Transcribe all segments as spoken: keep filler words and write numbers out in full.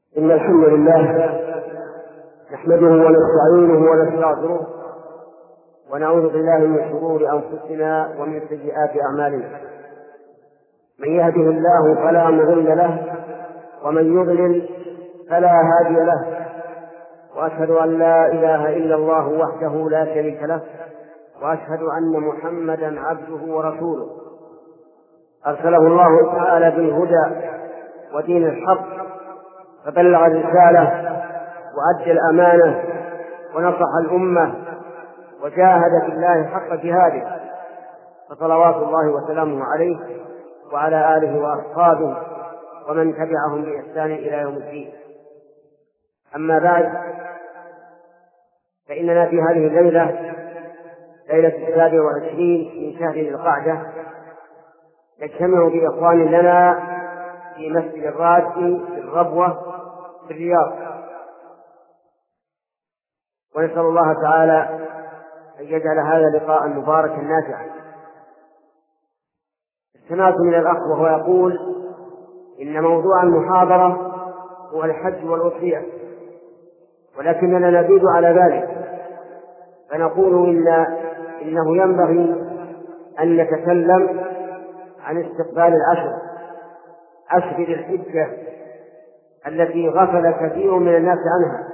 إن الحمد لله نحمده ونستعينه ونستغفره ونعوذ بالله من شرور أنفسنا ومن سيئات أعمالنا. من يهده الله فلا مضل له ومن يضلل فلا هادي له، وأشهد أن لا إله إلا الله وحده لا شريك له، وأشهد أن محمدا عبده ورسوله أرسله الله تعالى بالهدى ودين الحق، فبلغ الرسالة وأدى الأمانة ونصح الأمة وجاهد في الله حق جهاده، فصلوات الله وسلامه عليه وعلى آله وأصحابه ومن تبعهم بإحسان إلى يوم الدين. أما بعد، فإننا في هذه الليلة ليلة السابع والعشرين من شهر ذي القعدة نجتمع بإخوان لنا في مسجد الرادي في الربوة في الرياض، ونسأل الله تعالى أن يجعل هذا اللقاء مباركا نافعا. سمعت من الأخ وهو يقول إن موضوع المحاضرة هو الحج والأضحية، ولكننا نزيد على ذلك فنقول إن إنه ينبغي أن نتكلم عن استقبال العشر عشر ذي الحجة التي غفل كثير من الناس عنها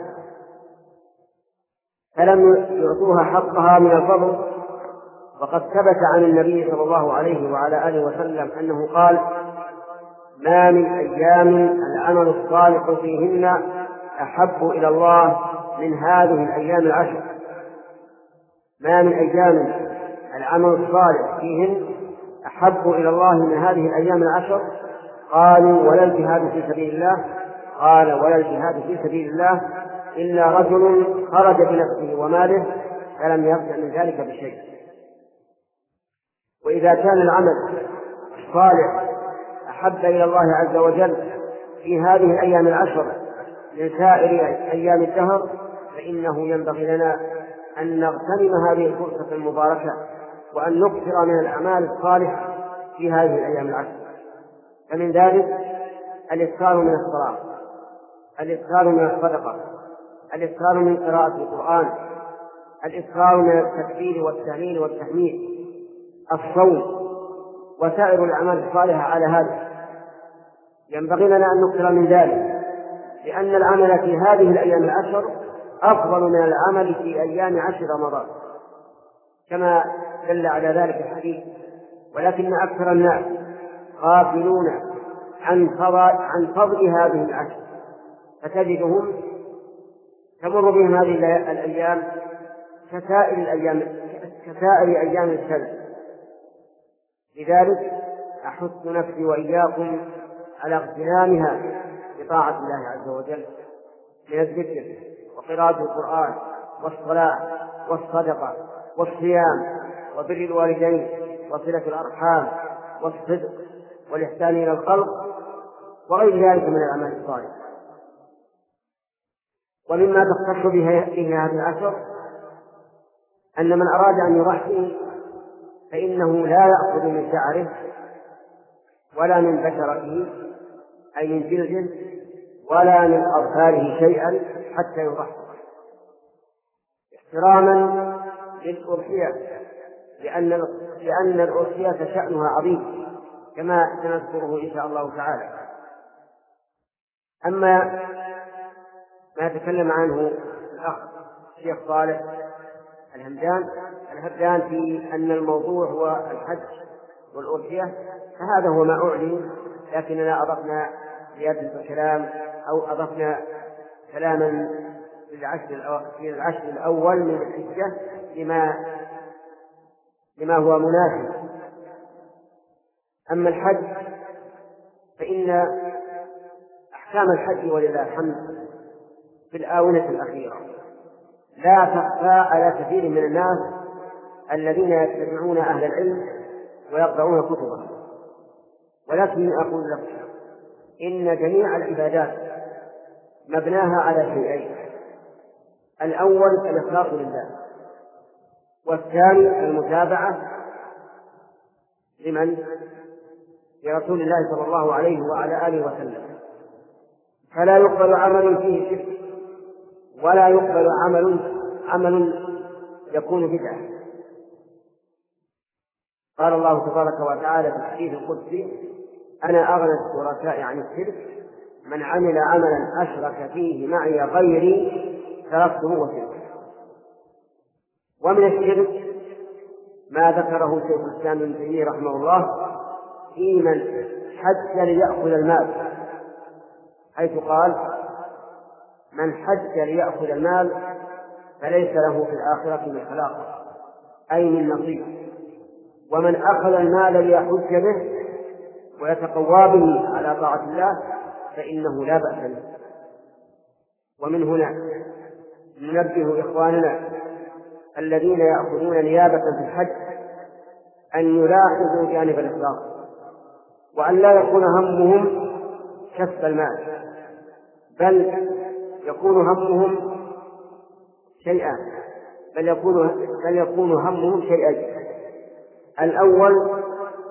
فلم يعطوها حقها من الفضل. وقد ثبت عن النبي صلى الله عليه وعلى آله وسلم أنه قال: ما من أيام العمل الصالح فيهن أحب إلى الله من هذه الأيام العشر. ما من أيام العمل الصالح فيهن أحب إلى الله من هذه الأيام العشر. قالوا: ولا الجهاد في سبيل الله؟ قال: ولا الجهاد في سبيل الله إلا رجل خرج بنفسه وماله فلم يرجع من ذلك بشيء. وإذا كان العمل الصالح أحب إلى الله عز وجل في هذه الأيام العشر من سائر أيام الدهر، فإنه ينبغي لنا أن نغتنم هذه الفرصة المباركة وأن نكثر من الأعمال الصالحة في هذه الأيام العشر. فمن ذلك الإكثار من الصلاة، الإكثار من الصدقة، الإكثار من قراءة القرآن، الإكثار من التكبير والتهليل والتحميد، الصوم، وسائر الأعمال الصالحة. على هذا ينبغي لنا أن نكثر من ذلك، لأن العمل في هذه الأيام العشر أفضل من العمل في أيام عشر رمضان كما دل على ذلك الحديث. ولكن أكثر الناس غافلون عن عن فضل هذه العشر، فتجدهم تمر بهم هذه الأيام كسائر الأيام كسائر أيام السنة. لذلك أحث نفسي وإياكم على اغتنامها بطاعة الله عز وجل من الذكر وقراءة القرآن والصلاة والصدقة والصيام وبر الوالدين وصلة الأرحام والصدق والإحسان إلى الخلق وغير ذلك من الأعمال الصالحة. ومما تختص به هذه العشر أن من أراد أن يضحي فإنه لا يأخذ من شعره ولا من بشرته أي من جلده ولا من أظفاره شيئا حتى يضحي، احتراما للأضحية، لأن لأن الأضحية شأنها عظيم كما سنذكره إن شاء الله تعالى. أما ما تكلم عنه الأخ الشيخ صالح الهمدان الهمدان في أن الموضوع هو الحج والأضحية، فهذا هو ما أعلن، لكننا أضفنا زيادة الكلام أو أضفنا كلاما في العشر الأول من الحجة لما لما هو مناسب. أما الحج فإن أحكام الحج ولله الحمد في الآونة الأخيرة لا تخفى على كثير من الناس الذين يتبعون أهل العلم ويقرؤون كتبهم. ولكن أقول لك إن جميع العبادات مبناها على شيئين: الأول الإخلاص لله، والثاني المتابعة لمن؟ لرسول الله صلى الله عليه وعلى آله وسلم. فلا يقبل عمل فيه شرك ولا يقبل عمل عمل يكون بدعة. قال الله تبارك وتعالى في الحديث القدسي: أنا أغنى الشركاء عن الشرك، من عمل عملا أشرك فيه معي غيري تركته وشركه. ومن الشرك ما ذكره شيخ الإسلام ابن تيمية رحمه الله في من حج ليأخذ المال، حيث قال: من حج ليأخذ المال فليس له في الآخرة من خلاق، أي من نصيب. ومن أخذ المال ليحج به ويتقوى به على طاعة الله فإنه لا بأس به. ومن هنا ننبه إخواننا الذين يأخذون نيابة في الحج أن يلاحظوا جانب الإخلاص، وأن لا يكون همهم كسب المال، بل يكون همهم شيئا بل يكون بل يكون همهم شيئين: الأول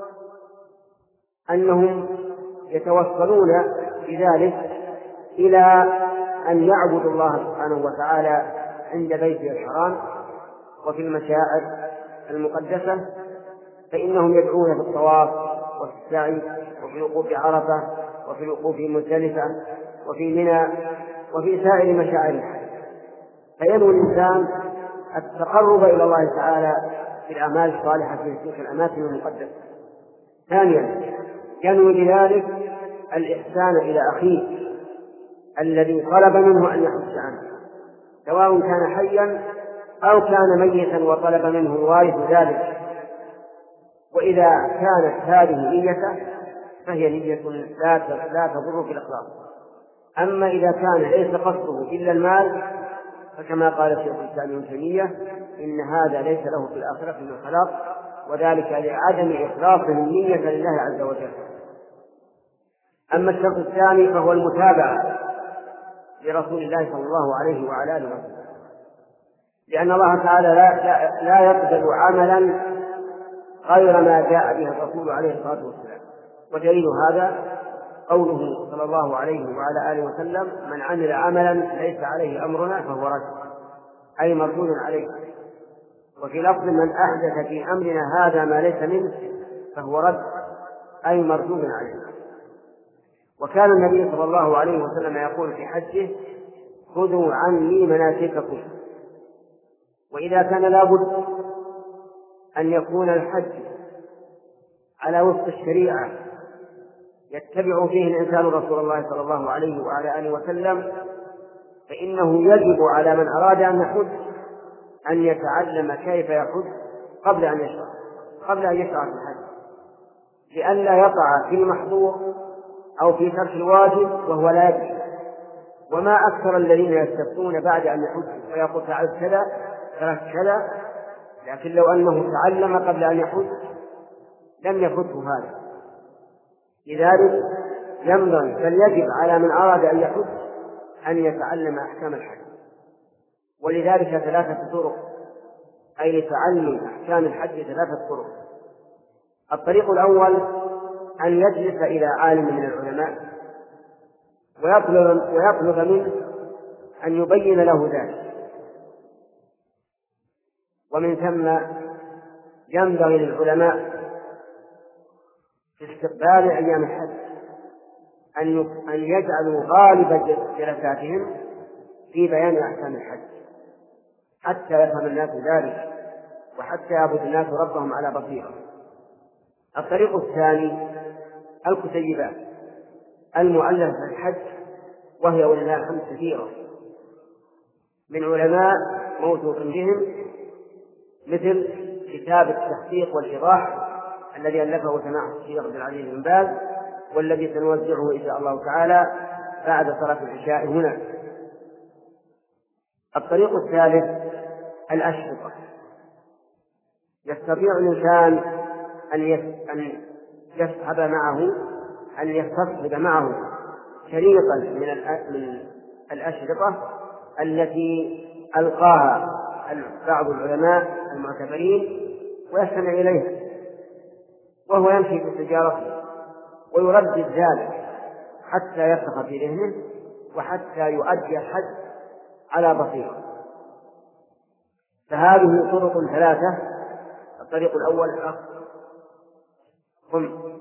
أنهم يتوصلون بذلك إلى أن يعبدوا الله سبحانه وتعالى عند بيته الحرام وفي المشاعر المقدسة، فإنهم يدعون في الطواف وفي السعي وفي الوقوف عرفة وفي الوقوف مزدلفة وفي منى وفي سائر مشاعر الحج، فينوي الإنسان التقرب إلى الله تعالى في الأعمال الصالحة في تلك الأماكن المقدسة. ثانيا ينوي بذلك الإحسان إلى أخيه الذي طلب منه أن يحج عنه، سواء كان حيا أو كان ميتا وطلب منه الوارث ذلك. وإذا كانت هذه نيته فهي نية لا تضر في الإخلاص. أما إذا كان ليس قصده إلا المال فكما قال شيخ الإسلام ابن تيمية: إن هذا ليس له في الآخرة من خلاق، وذلك لعدم إخلاصه النية لله عز وجل. أما الشرط الثاني فهو المتابعة لرسول الله صلى الله عليه وعلى آله وسلم، لأن الله تعالى لا, لا, لا يقبل عملا غير ما جاء به الرسول عليه الصلاة والسلام. ودليل هذا قوله صلى الله عليه وعلى آله وسلم: من عمل عملا ليس عليه أمرنا فهو رد، أي مردود عليه. وفي لفظ: من أحدث في أمرنا هذا ما ليس منه فهو رد، أي مردود عليه. وكان النبي صلى الله عليه وسلم يقول في حجه: خذوا عني مناسككم. وإذا كان لابد أن يكون الحج على وفق الشريعة يتبع فيه الإنسان رسول الله صلى الله عليه وعلى آله وسلم، فإنه يجب على من أراد أن يحج أن يتعلم كيف يحج قبل أن يشرع قبل أن يشرع في الحج، لئلا يقع في المحظور أو في ترك الواجب وهو لا يدري. وما أكثر الذين يستفتون بعد أن يحج ويقول: فعلت كذا ترك كذا، لكن لو أنه تعلم قبل أن يحج لم يفته هذا. لذلك ينبغي بل يجب على من أراد أن يحج أن يتعلم أحكام الحج. ولذلك ثلاثة طرق، أي لتعلم أحكام الحج ثلاثة طرق. الطريق الأول أن يجلس إلى عالم من العلماء ويطلب, ويطلب منه أن يبين له ذلك. ومن ثم ينبغي للعلماء في استقبال أيام الحج أن يجعلوا غالب جلساتهم في بيان أحكام الحج حتى يفهم الناس ذلك وحتى يعبد الناس ربهم على بصيرة. الطريق الثاني الكتيبات المؤلفة في الحج، وهي ولله الحمد كثيرة من علماء موثوق بهم، مثل كتاب التحقيق والإيضاح الذي ألفه سماحة الشيخ عبد العزيز بن باز، والذي سنوزعه إن شاء الله تعالى بعد صلاة العشاء هنا. الطريق الثالث الأشرطة. يستطيع الإنسان أن يسحب معه أن يستصحب معه شريطا من الأشرطة التي ألقاها بعض العلماء المعتبرين ويستمع إليها وهو يمشي في سيارته ويردد ذلك حتى يرسخ في ذهنه، وحتى يؤدي الحج على بصيرة. فهذه طرق ثلاثة. الطريق الأول الأخ قم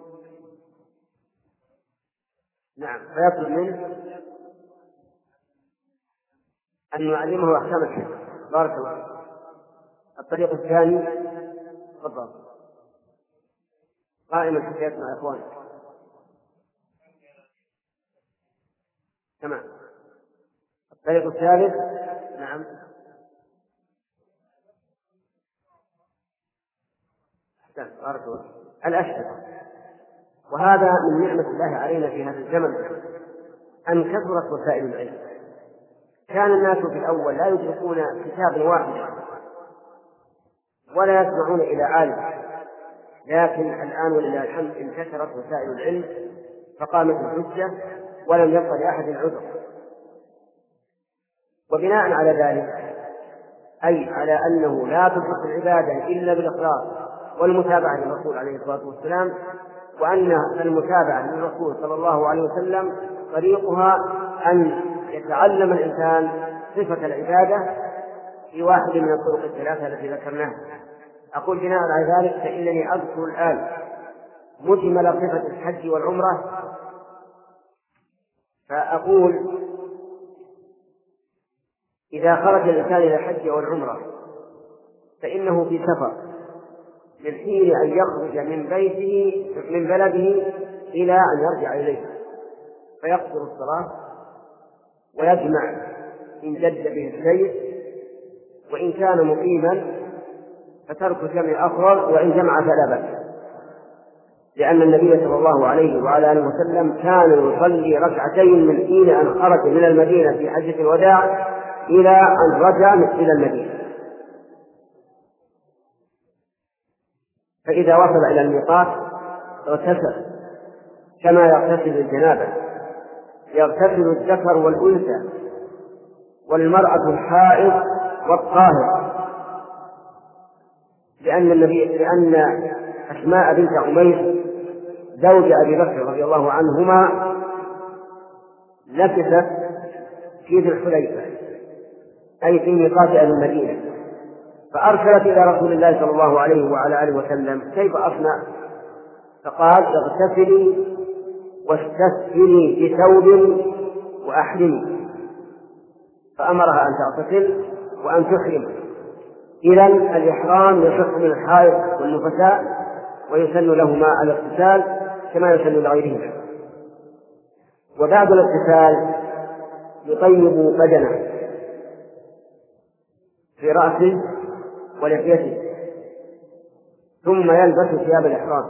نعم فيطلب منه أن يعلمه أحكام الحج. بارك الله. الطريق الثاني تفضل قائم الحكايات مع إخوانك. تمام. الطريق الثالث نعم أحسن بارك الله الأشهر. وهذا من نعمة الله علينا في هذا الزمن أن كثرت وسائل العلم. كان الناس في الأول لا يدركون كتابا واحدا ولا يسمعون إلى عالم، لكن الآن ولله الحمد انتشرت وسائل العلم فقامت الحجة ولم يبق لأحد العذر. وبناء على ذلك أي على أنه لا تصح العبادة إلا بالإخلاص والمتابعة للرسول عليه الصلاة والسلام، وأن المتابعة للرسول صلى الله عليه وسلم طريقها أن يتعلم الإنسان صفة العبادة في واحد من الطرق الثلاثة التي ذكرناها. أقول بناء على ذلك فإنني أذكر الآن مجمل صفة الحج والعمرة. فأقول إذا خرج الإنسان إلى الحج والعمرة فإنه في سفر من حين أن يخرج من بيته من بلده إلى أن يرجع إليه، فيقصر الصلاة ويجمع إن جد به الشيء، وإن كان مقيما فترك الجمع أفضل، وإن جمع فلا بأس، لأن النبي صلى الله عليه وعلى آله وسلم كان يصلي ركعتين من حين أن خرج من المدينة في حجة الوداع إلى أن رجع إلى المدينة. فإذا وصل إلى الميقات اغتسل كما يغتسل الجنابة، يغتسل الذكر والأنثى والمرأة الحائض والطاهر، لأن النبي لأن أسماء بنت عميس زوج أبي بكر رضي الله عنهما نكست في ذي الحليفة أي في ميقات أهل المدينة، فأرسلت إلى رسول الله صلى الله عليه وعلى آله وسلم كيف أصنع؟ فقال اغتسلي واستسقني بثوب وأحرمي، فأمرها أن تغتسل وأن تحرم. إذن الإحرام يصح من الحائض والنفساء ويسن لهما الاغتسال كما يسن لغيرهما. وبعد الاغتسال يطيب بدنه في رأسه ولحيته، ثم يلبس ثياب الإحرام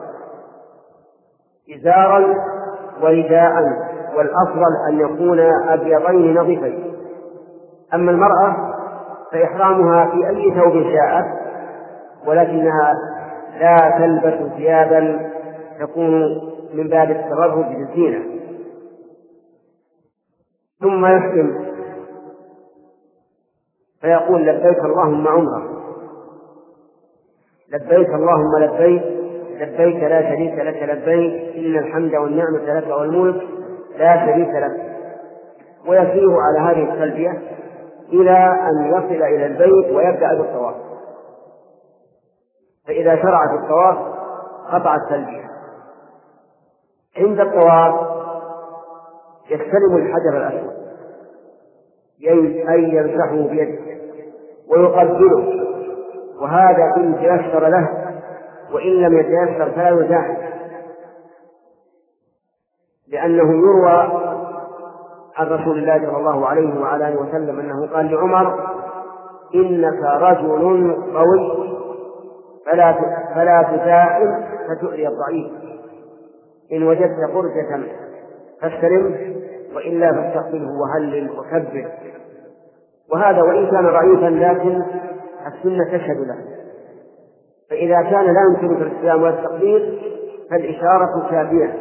إزارا ورداء، والأفضل أن يكون أبيضين نظيفين. أما المرأة فإحرامها في أي ثوب شاءت، ولكنها لا تلبس ثيابا تكون من باب التبرج بالزينة. ثم يحرم فيقول لبيك اللهم عمرة، لبيك اللهم لبيك، لبيك لا شريك لك لبيك، إن الحمد والنعمة لك والملك لا شريك لك. ويسير على هذه التلبية إلى أن يصل إلى البيت ويبدأ بالطواف. فإذا شرع في الطواف قطع التلبية. عند الطواف يستلم الحجر الأسود أي يمسحه بيده ويقبله، وهذا إن تيسر له، وإن لم يتيسر فلا يزاحم، لأنه يروى عن رسول الله صلى الله عليه وعلى آله وسلم أنه قال لعمر إنك رجل قوي فلا فلا تزاحم فتؤذي الضعيف، إن وجدت فرجة فاستلم وإلا فاستقبله وهلل وكبر. وهذا وإن كان ضعيفا لكن السنة تشهد له. فإذا كان لا يمكنك الاستلام والتقبيل فالإشارة كافية،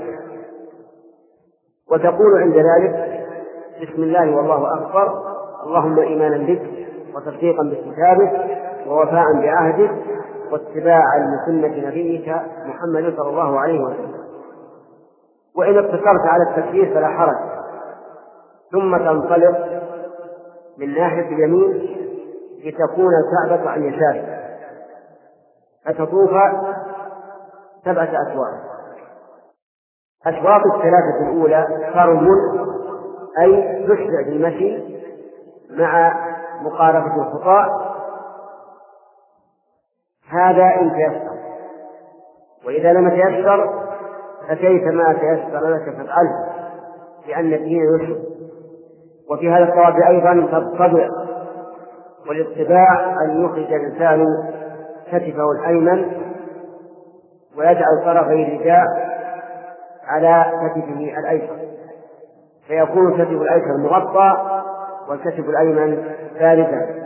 وتقول عند ذلك بسم الله والله أكبر، اللهم إيمانا بك وتصديقا بكتابك ووفاء بعهدك واتباعا لسنة نبيك محمد صلى الله عليه وسلم. وإن اقتصرت على التكبير فلا حرج، ثم تنطلق من ناحية اليمين لتكون الكعبة عن يساره، فتطوف سبعة أشواط. أشواط الثلاثة الأولى ترمل، أي تشبع بالمشي مع مقاربة الخطاء، هذا إن تيسر، وإذا لم يتيسر فكيف ما تيسر لك فافعله، لأن الدين يسر. وفي هذا الطواف أيضا تطبع، والاطباع أن يخرج الإنسان كتفه الأيمن ويجعل طرفي الرداء على كتفه الأيسر، فيكون كتف الأيسر مغطى والكتف الأيمن ثالثا.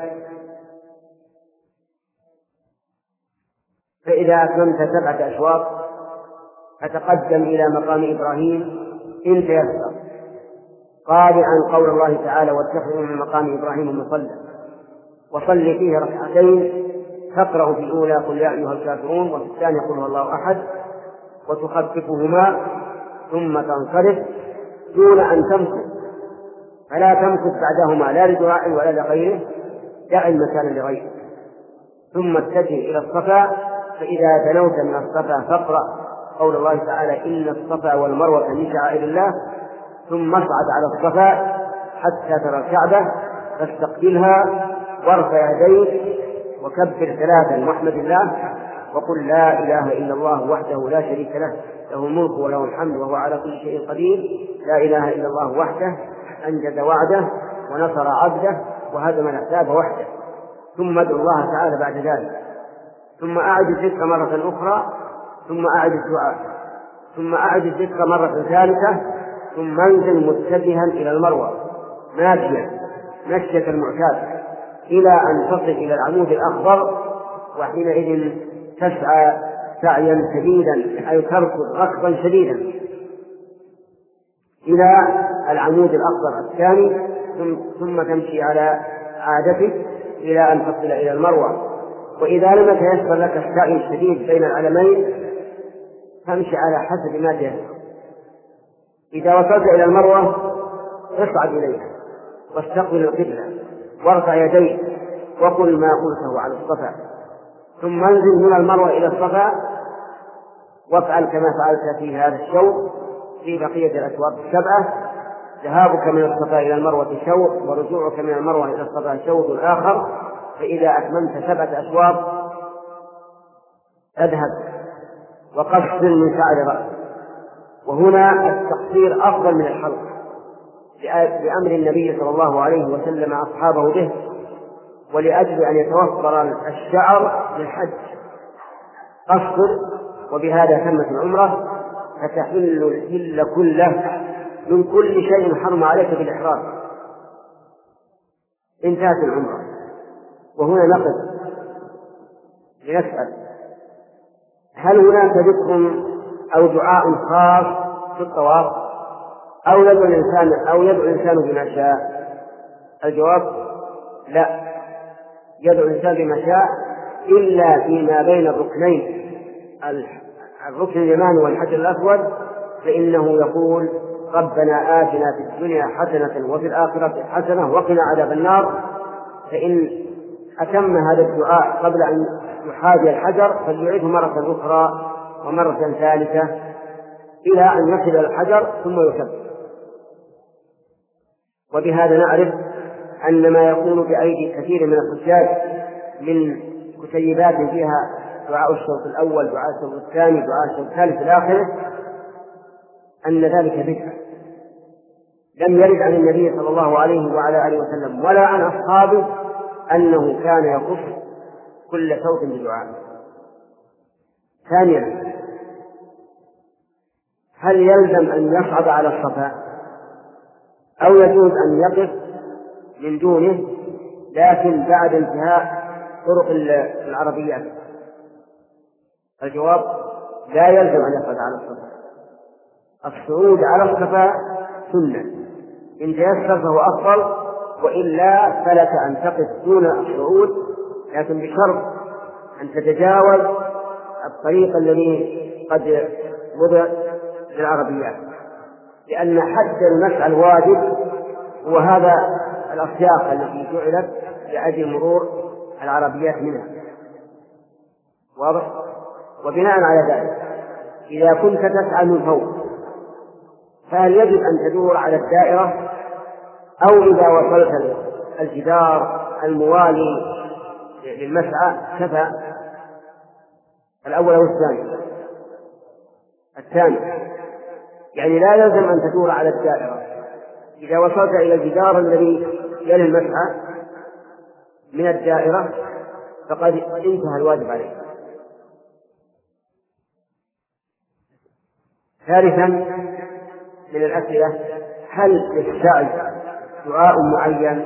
فإذا أتممت سبعة أشواط فتقدم إلى مقام إبراهيم إن تيسر، قارئا قول الله تعالى: واتخذوا من مقام إبراهيم مصلى، وصل فيه ركعتين، تقرأ في الأولى قل يا أيها الكافرون، وفي الثانية قل هو الله أحد، وتخففهما ثم تنصرف دون أن تمكث، فلا تمكث بعدهما لا لدعاء ولا لغيره، دع المكان لغيره، ثم اتجه إلى الصفا. فإذا دنوت من الصفا فاقرأ قول الله تعالى: إن الصفا والمروة من شعائر الله، ثم اصعد على الصفا حتى ترى الكعبة فاستقبلها وارفع يديك وكبر ثلاثا واحمد الله وقل لا إله إلا الله وحده لا شريك له، له الملك وله الحمد وهو على كل شيء قدير، لا إله إلا الله وحده أنجز وعده ونصر عبده وهدم الأحزاب وحده. ثم ادعو الله تعالى بعد ذلك، ثم أعد الذكر مرة أخرى، ثم أعد الدعاء، ثم أعد الذكر مرة ثالثة، ثم انزل متجها إلى المروة ماشيا مشية المعتاد إلى أن تصل إلى العمود الأخضر، وحينئذ تسعى سعيا شديدا، أي تركض ركضا شديدا إلى العمود الأخضر الثاني، ثم تمشي على عادتك إلى أن تصل إلى المروة. وإذا لم يتيسر لك السعي الشديد بين العلمين فامشي على حسب ما تيسر. إذا وصلت إلى المروة اصعد إليها واستقبل القبلة وارفع يديك وقل ما قلته على الصفا، ثم انزل من المروة إلى الصفا وافعل كما فعلت في هذا الشوط في بقية الأشواط السبعة. ذهابك من الصفا إلى المروة شوط، ورجوعك من المروة إلى الصفا شوط آخر. فإذا أتممت سبعة أشواط اذهب وقصر من شعر رأسك، وهنا التقصير أفضل من الحلق بأمر النبي صلى الله عليه وسلم أصحابه به، ولأجل أن يتوفر الشعر للحج قصر، وبهذا تمت العمرة فتحل الحل كله من كل شيء حرم عليك بالإحرام، انتهت العمرة. وهنا نقف لنسأل: هل هناك ذكر أو دعاء خاص في الطواف أو يدعو الإنسان أو يدعو الإنسان بما شاء؟ الجواب: لا، يدعو الإنسان بما شاء إلا فيما بين الركنين، الركن اليماني والحجر الأسود، فإنه يقول: ربنا آتنا في الدنيا حسنة وفي الآخرة حسنة وقنا عذاب النار. فإن أتم هذا الدعاء قبل أن يحاذي الحجر فليعيده مرة أخرى ومرة ثالثة إلى أن يصل إلى الحجر ثم يكبر. وبهذا نعرف أن ما يكون بأيدي كثير من الحجاج من كتيبات فيها دعاء الشوط الأول، دعاء الشوط الثاني، دعاء الشوط الثالث إلى آخره، أن ذلك بدعة لم يرد عن النبي صلى الله عليه وعلى آله وسلم ولا عن أصحابه أنه كان يخص كل صوت بدعاء. ثانيا: هل يلزم أن يصعد على الصفا أو يجوز أن يقف من دونه لكن بعد انتهاء طرق العربيات؟ الجواب: لا يلزم أن يصعد على الصفا. الصعود على الصفا سنة، إن تيسر فهو أفضل، وإلا فلك أن تقف دون الصعود، لكن بشرط أن تتجاوز الطريق الذي قد وضع للعربيات، لأن حد المسعى الواجب وهذا الأصياغ التي جعلت لأجل مرور العربيات منها. واضح؟ وبناء على ذلك إذا كنت تسعى من فوق فهل يجب أن تدور على الدائرة، أو إذا وصلت الجدار الموالي للمسعى كفى؟ الأول أو الثاني؟ الثاني، يعني لا يلزم أن تدور على الدائرة. إذا وصلت إلى الجدار الذي يلي المسعى من الدائرة فقد انتهى الواجب عليك. ثالثا من الأسئلة: هل للسعي دعاء معين؟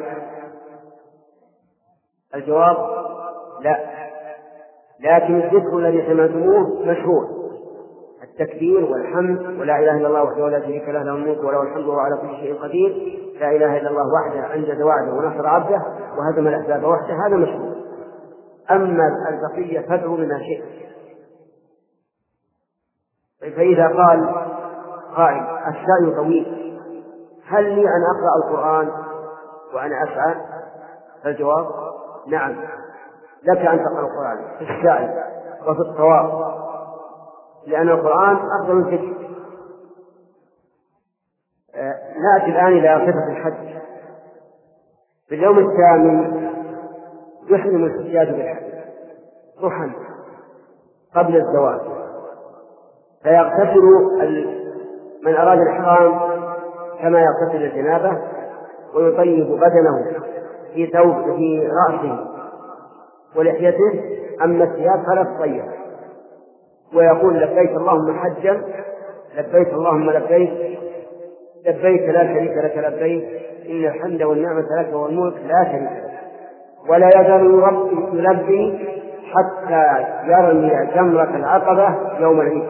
الجواب: لا، لكن الذكر الذي سمعتموه مشهور: التكبير والحمد ولا إله إلا الله وحده لا شريك له له الملك وله الحمد وهو على كل شيء قدير، لا إله إلا الله وحده أنجز وعده ونصر عبده وهزم الأحزاب وحده، هذا مشهور. أما البقية فادعوا بما شئت. فإذا قال قائل: السعي طويل، هل لي أن أقرأ القرآن وأنا أسعى؟ فالجواب: نعم، لك أن تقرأ القرآن في السعي وفي الطواف، لأن القرآن أفضل من الذكر. نأتي الآن إلى صفة الحج. في اليوم الثامن يحرم الحجاج بالحج ضحى قبل الزوال، فيغتسل من أراد الإحرام كما يغتسل الجنابة، ويطيب بدنه في ثوب في رأسه ولحيته، أما الثياب فلا تطيب، ويقول: لبيك اللهم حجا، لبيك اللهم لبيك، لبيك لا شريك لك لبيك، إن الحمد والنعمة لك والملك لا شريك لك. ولا يزال يلبي حتى يرمي جمرة العقبة يوم العيد،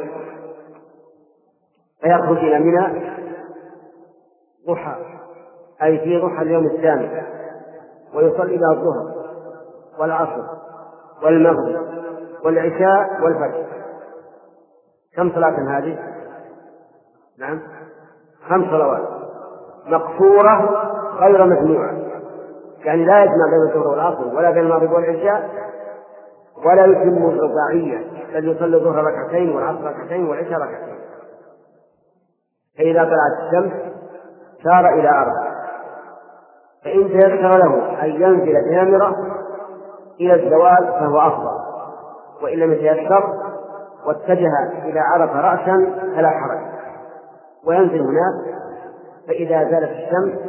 فيخرج إلى منى ضحى، أي في ضحى اليوم الثامن، ويصلي بها الظهر والعصر والمغرب والعشاء والفجر. كم صلاة هذه؟ نعم، خمس صلوات مقصورة غير مجموعة، يعني لا يجمع بين الظهر والعصر ولا بين المغرب والعشاء، ولا يتم الرباعية، بل يصلي الظهر ركعتين والعصر ركعتين والعشاء ركعتين. فإذا طلعت الشمس سار إلى أرض، فإن تيسر له أن ينزل جامرة إلى الزوال فهو أفضل، وإن لم يتيسر واتجه إلى عرفة رأسا فلا حرج، وينزل هناك. فإذا زالت الشمس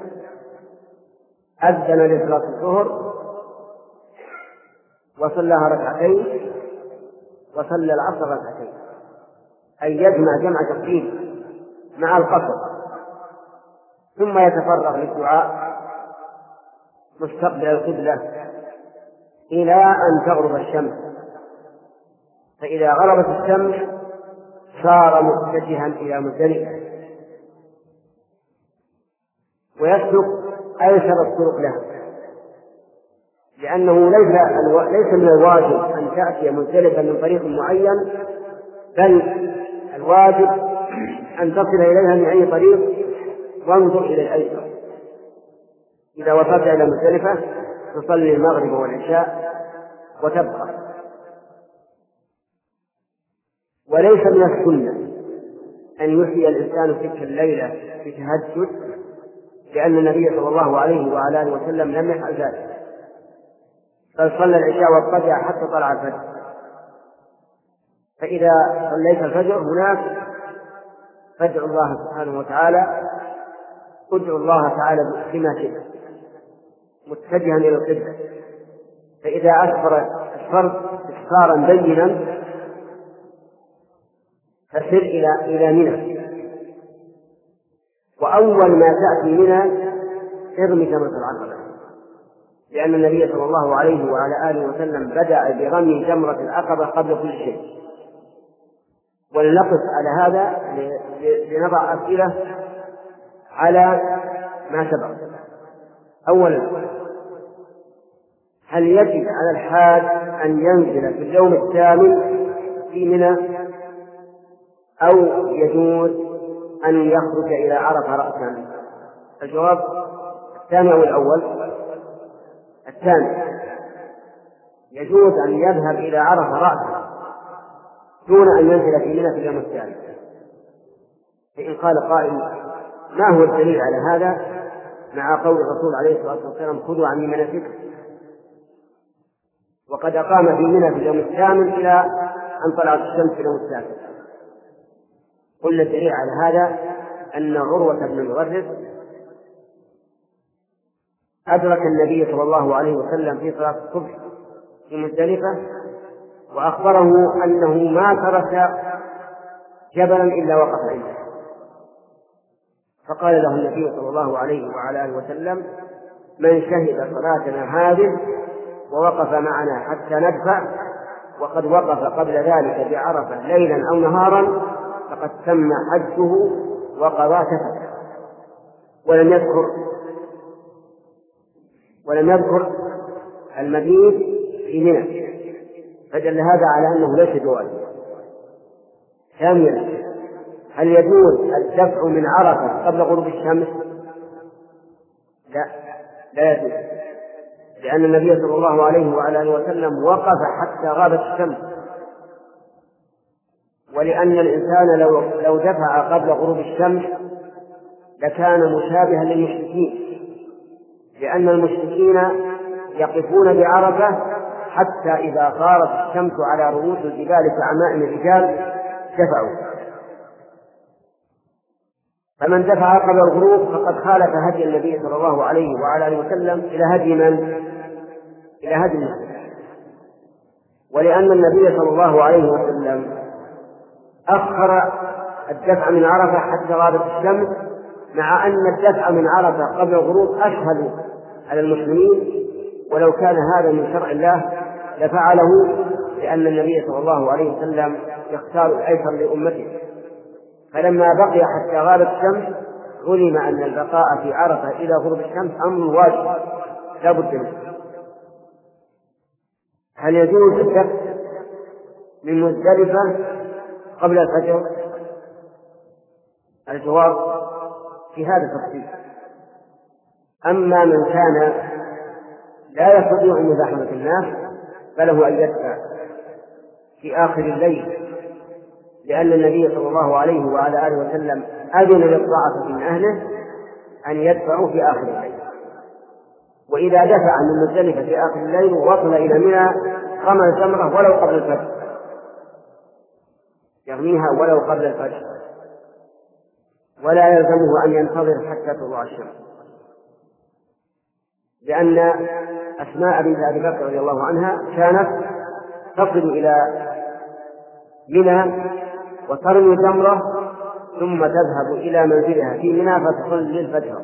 أذن لصلاة الظهر وصلىها ركعتين وصلى العصر ركعتين، أي يجمع جمع تقديم مع القصر، ثم يتفرغ للدعاء مستقبل القبلة إلى أن تغرب الشمس. فإذا غربت الشمس صار متجها إلى مزدلفة، ويسلك أيسر الطرق له، لأنه ليس من الواجب أن تأتي مزدلفة من طريق معين، بل الواجب أن تصل إليها من أي طريق، وانظر إلى الأيسر. إذا وصلت إلى مزدلفة تصلي المغرب والعشاء وتبقى. وليس من السنة أن يحيي الإنسان تلك الليلة بتهجد، لأن النبي صلى الله عليه وعلى آله وسلم لم يفعل ذلك، بل صلى العشاء واضطجع حتى طلع الفجر. فإذا صليت الفجر هناك فادعوا الله سبحانه وتعالى، ادعوا الله تعالى بما شئت متجها إلى القبلة. فإذا أسفر الفرد إسفارا بينا فسر إلى إلى منى، وأول ما تأتي منى ارمي جمرة العقبة، لأن النبي صلى الله عليه وعلى آله وسلم بدأ برمي جمرة العقبة قبل كل شيء. ولنقف على هذا لنضع أسئلة على ما سبق. أولا: هل يجب على الحاج أن ينزل في اليوم الثامن في منى، أو يجوز أن يخرج إلى عرفة رأسا؟ الجواب: الثاني أو الأول؟ الثاني. يجوز أن يذهب إلى عرفة رأسه دون أن ينزل في منى في اليوم الثاني. فإن قال قائل ما هو الدليل على هذا مع قول الرسول عليه الصلاة والسلام خذوا عني مناسككم، وقد أقام في منى في اليوم الثامن إلى أن طلعت الشمس في اليوم الثالث؟ قل الدليل على هذا أن عروة بن المغرب أدرك النبي صلى الله عليه وسلم في صلاة الصبح في مزدلفة، وأخبره أنه ما ترك جبلا إلا وقف عنده، فقال له النبي صلى الله عليه وعلى آله وسلم من شهد صلاتنا هذه ووقف معنا حتى ندفع وقد وقف قبل ذلك بعرفة ليلا أو نهارا فقد تم حجه وقضى تفته. ولم يذكر ولم يذكر المبيت في منى، فدل هذا على أنه ليس بواجب. ثانيا، هل يجوز الدفع من عرفة قبل غروب الشمس؟ لا، لا يجوز، لأن النبي صلى الله عليه وعلى آله وسلم وقف حتى غابت الشمس، ولأن الإنسان لو لو دفع قبل غروب الشمس لكان مشابها للمشركين، لأن المشركين يقفون بعرفة حتى إذا غارت الشمس على رؤوس الجبال كعمائم الرجال دفعوا، فمن دفع قبل الغروب فقد خالف هدي النبي صلى الله عليه وعلى آله وسلم إلى هدي من؟ إلى هدي النبي. ولأن النبي صلى الله عليه وسلم أخر الدفع من عرفة حتى غابت الشمس، مع أن الدفع من عرفة قبل الغروب أشهد على المسلمين، ولو كان هذا من شرع الله لفعله، لأن النبي صلى الله عليه وسلم يختار الأيسر لأمته. فلما بقي حتى غابت الشمس علم أن البقاء في عرفة إلى غروب الشمس أمر واجب لا بد منه. هل يجوز الدفع من مزدلفة قبل الفجر؟ الجواب في هذا التفصيل. أما من كان لا يستطيع مزاحمة الناس فله أن يدفع في آخر الليل، لأن النبي صلى الله عليه وعلى آله وسلم أذن للضعفة من أهله أن يدفعوا في آخر الليل. وإذا دفع من مزدلفة في آخر الليل وصل إلى منى رمى الجمرة ولو قبل الفجر، يرميها ولو قبل الفجر، ولا يلزمه أن ينتظر حتى تطلع الشمس، لأن أسماء بنت أبي بكر رضي الله عنها كانت تصل إلى منى وترمي جمرة ثم تذهب إلى منزلها في منى فتصلي الفجر.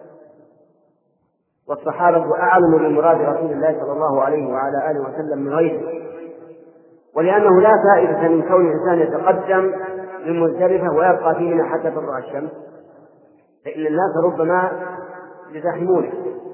والصحابة أعلم بمراد رسول الله صلى الله عليه وعلى آله وسلم من غيره، ولأنه لا فائدة من كون الإنسان يتقدم من مزدلفة ويبقى في منى حتى تطلع الشمس، فإن الناس ربما يزاحمونه.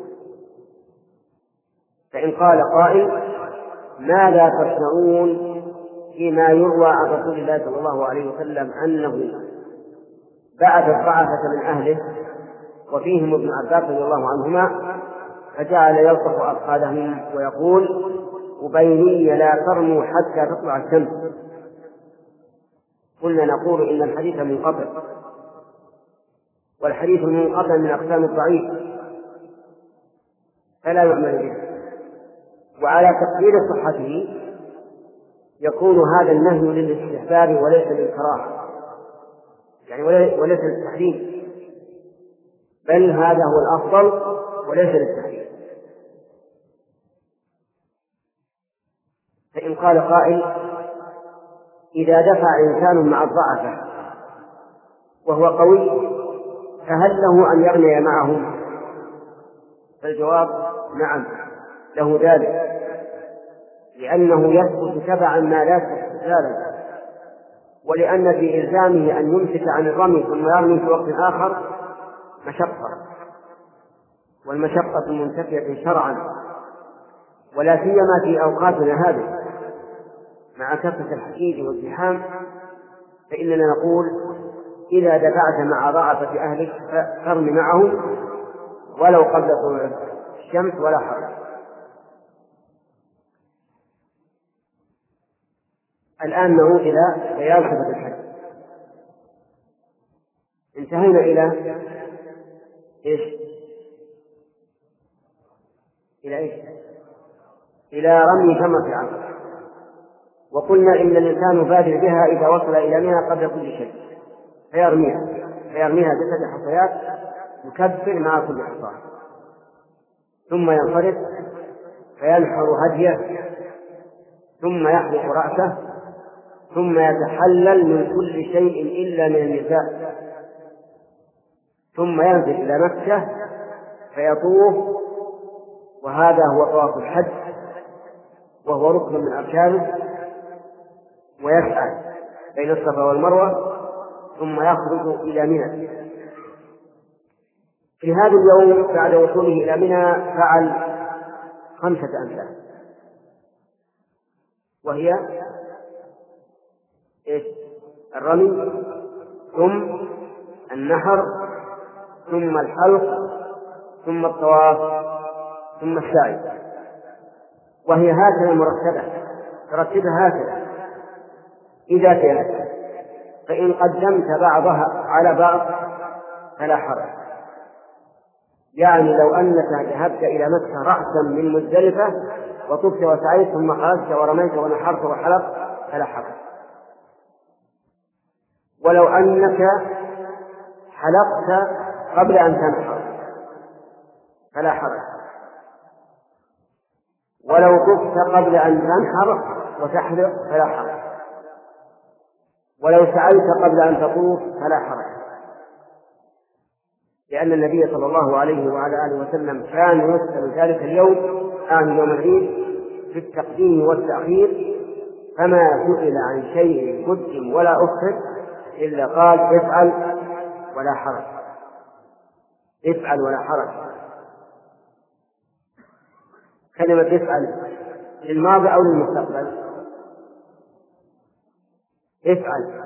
فإن قال قائل ماذا تصنعون فيما يروى عن رسول الله صلى الله عليه وسلم أنه بعث الضعفة من أهله وفيهم ابن عباس رضي الله عنهما فجعل يلطف أفخاذهم ويقول أبيني لا ترموا حتى تطلع الشمس؟ قلنا نقول إن الحديث منقطع، والحديث المنقطع من أقسام الضعيف فلا يعمل به، وعلى تقدير صحته يكون هذا النهي للاستحباب وليس للكراهة، يعني وليس للتحريم، بل هذا هو الأفضل وليس للتحريم. فإن قال قائل إذا دفع إنسان مع الضعفة وهو قوي فهل له أن يرمي معهم؟ فالجواب نعم له ذلك، لأنه يثبت تبعا ما لا استحلالا، ولأن في إلزامه أن يمسك عن الرمي ثم يرمي في وقت آخر مشقة، والمشقة منتفية شرعا، ولا سيما في أوقاتنا هذه مع كثرة الحديد والزحام، فإننا نقول إذا دفعت مع ضعفة أهلك فارم معهم، ولو قبل طلوع الشمس ولا حرج. الآن نعود إلى بيان صفة الحج. انتهينا إلى إيش؟ إلى إيش؟ إلى رمي جمرة العقبة، وقلنا إن الإنسان يبادر بها إذا وصل إلى منى قبل كل شيء فيرميها فيرميها بسبع حصيات يكبر مع كل حصاة، ثم ينصرف فينحر هديه، ثم يحلق رأسه، ثم يتحلل من كل شيء إلا من النساء، ثم ينزل إلى مكة فيطوف، وهذا هو طواف الحج وهو ركن من أركانه، ويسعى بين الصفا والمروة، ثم يخرج إلى منى. في هذا اليوم بعد وصوله إلى منى فعل خمسة أمثال، وهي إيش؟ الرمي، ثم النحر، ثم الحلق، ثم الطواف، ثم السعي، وهي هكذا مرتبة ترتبها هكذا. إذا كانت فإن قدمت بعضها على بعض فلا حرج، يعني لو أنك ذهبت إلى مكة رأسا من مزدلفة وطفت وسعيت ثم خرجت ورميت ونحرت وحلقت فلا حرج، ولو أنك حلقت قبل أن تنحر فلا حرج، ولو طفت قبل أن تنحر وتحلق فلا حرج، ولو سعيت قبل أن تطوف فلا حرج، لأن النبي صلى الله عليه وعلى آله وسلم كان يسأل ذلك اليوم آن يوم العيد في التقديم والتأخير، فما سئل عن شيء قدم ولا أخر إلا قال افعل ولا حرج، افعل ولا حرج. كلمة افعل للماضي أو للمستقبل؟ افعل.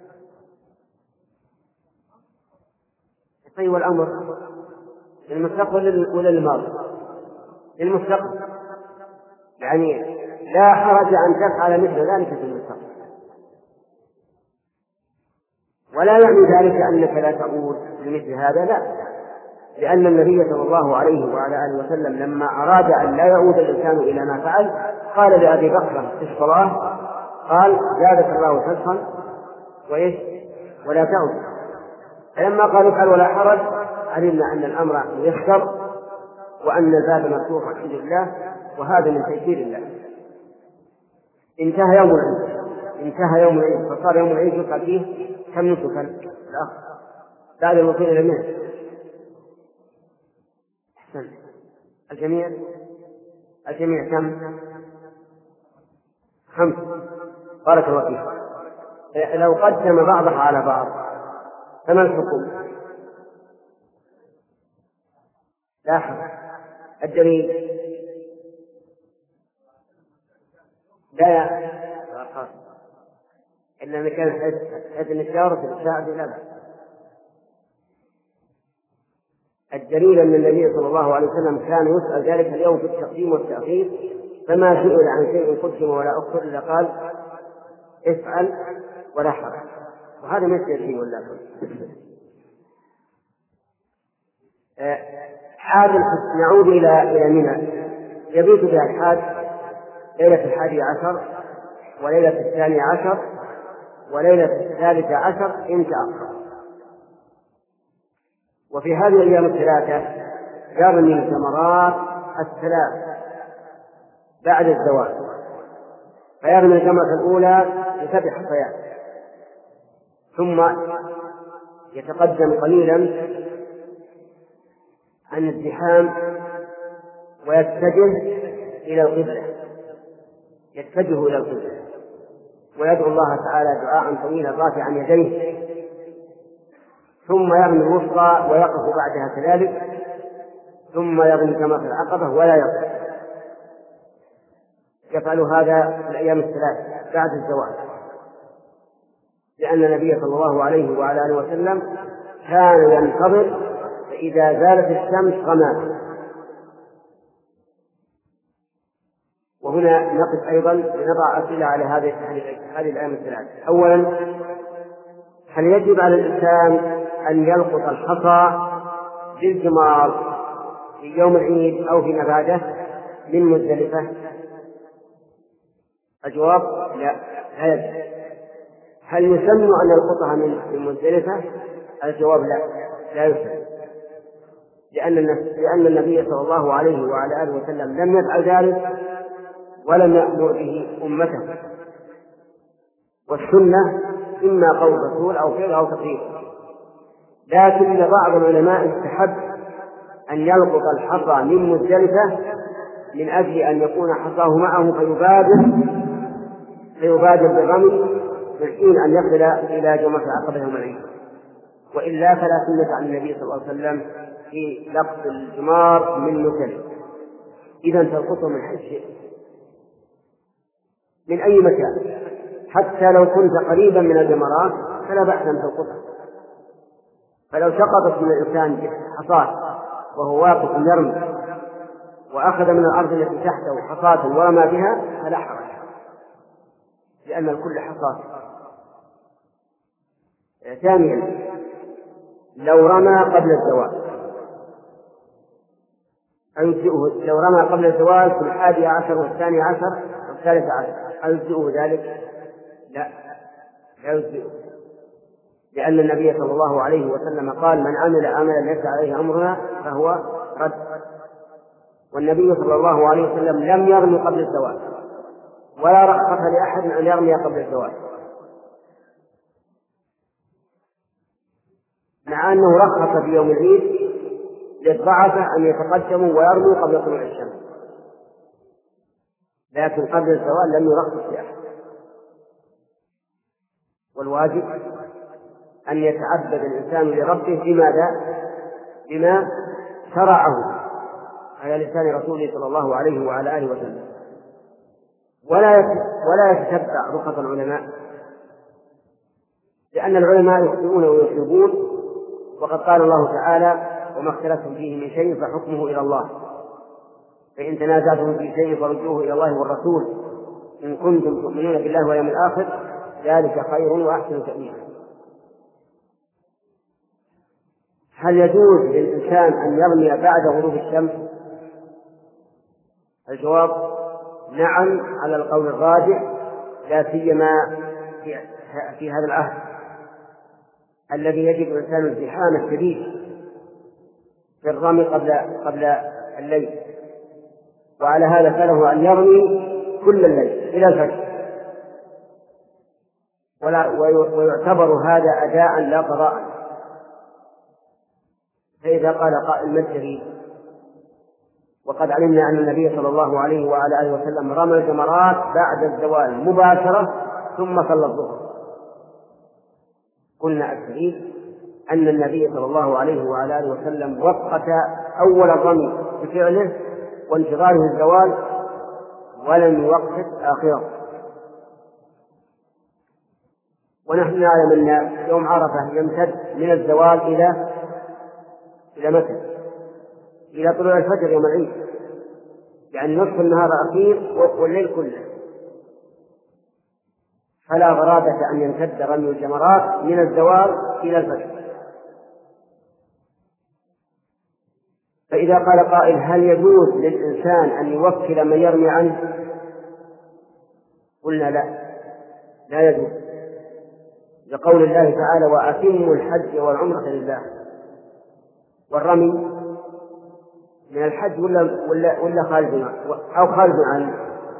طيب والأمر للمستقبل ولا للماضي؟ للمستقبل، يعني لا حرج أن تفعل مثل ذلك في المستقبل، ولا يعني ذلك أنك لا تعود لمثل هذا، لا، لأن النبي صلى الله عليه وعلى آله وسلم لما أراد أن لا يعود الإنسان إلى ما فعل قال لأبي بكر في الصلاة، قال زادك الله فتحا وإيش ولا تعود. فلما قال افعل ولا حرج علمنا أن الأمر يسر وأن الباب مفتوح الحمد لله، وهذا من تيسير الله. انتهى يوم العيد، انتهى يوم العيد فصار يوم العيد يقع فيه كم نسكا الأخ بعد الوصول إلى منى؟ أحسن، الجميع الجميع كم؟ خمس، بارك الله فيك. لو قدم بعضها على بعض فما الحكم؟ لا حرج. الدليل لا يا إلا مكان حيث النشارة في الساعة لا بأس. الدليل أن النبي صلى الله عليه وسلم كان يسأل ذلك اليوم في التقديم والتأخير، فما سئل عن شيء قدم ولا أخر إلا قال افعل ولا حرج، وهذا ما يصير ولا حاج الحج. نعود إلى إلى منى. يبيت بها الحاج ليلة الحادي عشر وليلة الثاني عشر وليلة الثالث عشر إن تأخر. وفي هذه الأيام الثلاثة يرمي الجمرات الثلاث بعد الزوال، فيرمي الجمرة الأولى بسبع حصيات، ثم يتقدم قليلا عن الزحام ويتجه إلى القبلة، يتجه إلى القبلة ويدعو الله تعالى دعاء طويلا رافعا يديه، ثم يرمي الوسطى ويقف بعدها كذلك، ثم يرمي جمرة العقبة ولا يقف. يفعل هذا في الأيام الثلاث بعد الزوال، لأن النبي صلى الله عليه وعلى آله وسلم كان ينتظر فإذا زالت الشمس رمى. وهنا نقف أيضا لنضع أسئلة على هذه هذه الأيام الثلاث. أولا، هل يجب على الإنسان أن يلقط الحصى بالجمار في يوم العيد أو فيما بعده من مزدلفة؟ الجواب لا، لا يجب. هل يسن أن يلقطها من مزدلفة؟ الجواب لا، لا يسن، لأن لأن النبي صلى الله عليه وعلى آله وسلم لم يفعل ذلك ولم يأمر به أمته. والسنة إما قول الرسول أو فعل أو تقرير. لكن بعض العلماء استحب أن يلقط الحصى من مزدلفة من أجل أن يكون حصاه معه فيبادر فيبادر بالرمي من حين أن يصل إلى جمرة العقبة يوم العيد. وإلا فلا سنة عن النبي صلى الله عليه وسلم في لقط الجمار من مزدلفة. إذا تلقطه من حيث شئت، من أي مكان، حتى لو كنت قريبا من الجمرات فلا بأس أن تلقطها. فلو سقطت من الإنسان حصاة وهو واقف يرمي وأخذ من الأرض التي تحته حصاة ورمى بها فلا حرج، لأن الكل حصاة. ثانيا، لو رمى قبل الزوال أيجزئه؟ لو رمى قبل الزوال في الحادي عشر والثاني عشر والثالث عشر أيجزئه ذلك؟ لا، لا يجزئه، لأن النبي صلى الله عليه وسلم قال: من عمل عملا ليس عليه أمرنا فهو رد. والنبي صلى الله عليه وسلم لم يرمي قبل الزوال، ولا رخص لأحد أن يرمي قبل الزوال، مع أنه رخص في يوم العيد للضعفة أن يتقدموا ويرموا قبل طلوع الشمس، لكن قبل الزوال لم يرخص لأحد. والواجب أن يتعبد الإنسان لربه بماذا؟ بما شرعه على لسان رسوله صلى الله عليه وعلى آله وسلم، ولا ولا يتتبع رخص العلماء، لأن العلماء يخطئون ويصيبون، وقد قال الله تعالى: وما اختلفتم فيه من شيء فحكمه إلى الله، فإن تنازعتم في شيء فردوه إلى الله والرسول إن كنتم تؤمنون بالله واليوم الآخر ذلك خير وأحسن تأويلا. هل يجوز للإنسان أن يرمي بعد غروب الشمس؟ الجواب نعم، على القول الراجح، لا سيما في, في هذا العهد الذي يجد الإنسان الزحام الشديد في الرمي قبل قبل الليل. وعلى هذا فله أن يرمي كل الليل إلى الفجر، ولا ويعتبر هذا أداء لا قضاء. فإذا قال قائل: ما الدليل؟ وقد علمنا أن النبي صلى الله عليه وعلى آله وسلم رمى الجمرات بعد الزوال مباشرة ثم صلى الظهر. قلنا الدليل أن النبي صلى الله عليه وعلى آله وسلم وقت أول الرمي بفعله وانتظاره الزوال ولم يوقف آخره. ونحن نعلم أن يوم عرفة يمتد من الزوال إلى إلى متى؟ إلى طلوع الفجر يوم العيد، يعني نصف النهار الأخير والليل كله. فلا غرابة أن يمتد رمي الجمرات من الزوال إلى الفجر. فإذا قال قائل: هل يجوز للإنسان أن يوكل من يرمي عنه؟ قلنا لا، لا يجوز، لقول الله تعالى: وأتموا الحج والعمرة لله. والرمي من الحج ولا ولا ولا خارج أو خارج عنه؟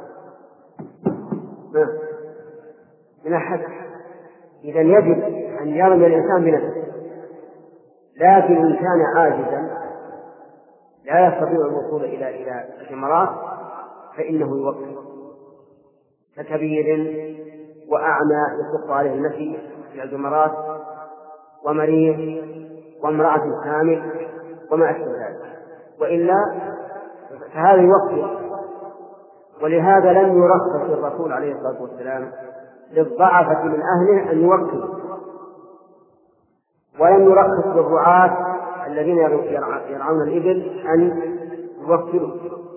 من الحج. إذا يجب أن يرمي الإنسان بنفسه، لكن إن كان عاجزا لا يستطيع الوصول إلى إلى الجمرات فإنه يوقف، ككبير وأعمى يشق عليه المشي إلى الجمرات، ومريض، وامرأة حامل، وما أشبه ذلك. وإلا فهذا يوقف. ولهذا لم يرخص الرسول عليه الصلاة والسلام للضعفة من أهله أن يوكلوا، ولم يرخص للرعاة الذين يرعون الإبل أن يوكلوا.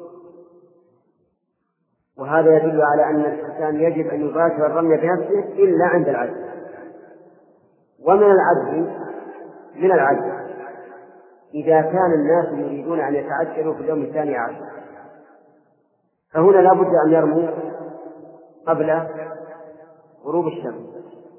وهذا يدل على أن الإنسان يجب أن يباشر الرمي بنفسه إلا عند العجز. ومن العجز من العجز إذا كان الناس يريدون أن يتعجلوا في اليوم الثاني عشر، فهنا لا بد أن يرموا قبل غروب الشمس.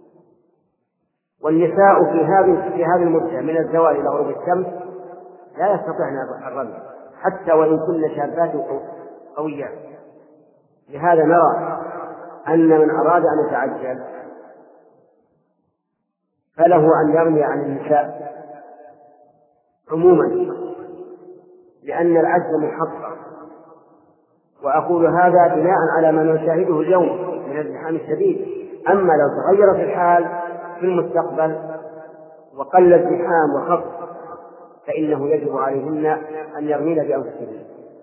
والنساء في هذه في هذه المدة من الزوال إلى غروب الشمس لا يستطيعن الرمي حتى وإن كن شابات قويات. لهذا نرى أن من أراد أن يتعجل فله أن يرمي عن النساء عموما، لأن العجز محقق. وأقول هذا بناء على ما نشاهده اليوم من الازدحام الشديد. أما لو تغيرت الحال في المستقبل وقل الازدحام وخف فإنه يجب عليهن أن يرمين بأنفسهن.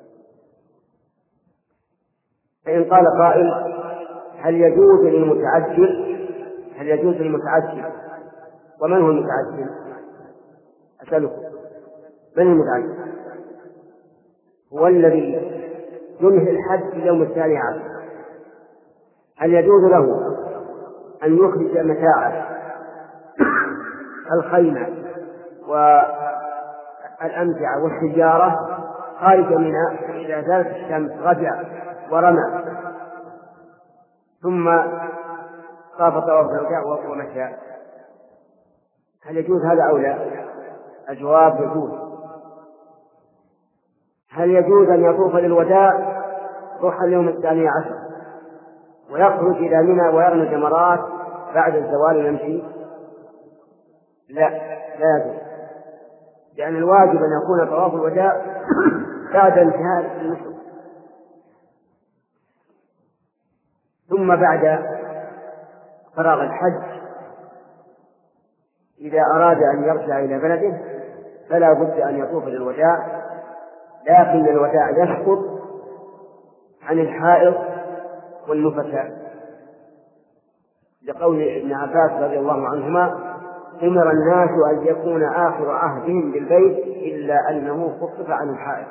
فإن قال قائل هل يجوز للمتعجل هل يجوز للمتعجل ومن هو المتعجل؟ أسألكم، من المتعجل؟ هو الذي ينهي الحج في اليوم الثاني عشر. هل يجوز له أن يخرج متاعه الخيمة والأمتعة والسجارة خارج منها إذا زالت الشمس رجع ورمى ثم طاف طواف الوداع ومشى؟ هل يجوز هذا أو لا؟ الجواب يجوز. هل يجوز أن يطوف للوداع روح اليوم الثاني عشر ويخرج إلى منى ويرمي الجمرات بعد الزوال ويمشي؟ لا، لا يجوز، لأن الواجب أن يكون طواف الوداع بعد انتهاء النسك، ثم بعد فراغ الحج إذا أراد أن يرجع إلى بلده فلا بد أن يطوف للوداع، لكن الوداع يسقط عن الحائض والنفساء، لقول ابن عباس رضي الله عنهما أمر الناس أن يكون آخر عهدهم بالبيت إلا أنه خفف عن الحائض.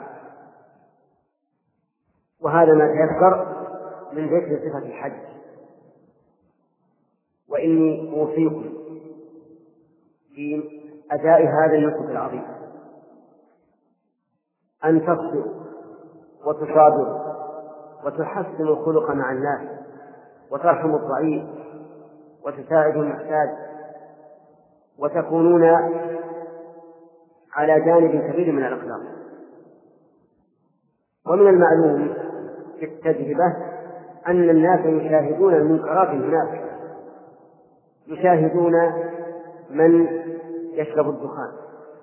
وهذا ما تذكر من ذكر صفة الحج. وإني أوصيكم في أداء هذا النسك العظيم أن تصبروا وتصابروا وتحسنوا الخلق مع الناس وترحموا الضعيف وتساعدوا المحتاج وتكونون على جانب كبير من الأخلاق. ومن المعلوم في التجربة أن الناس يشاهدون المنكرات هناك، يشاهدون من يشرب الدخان،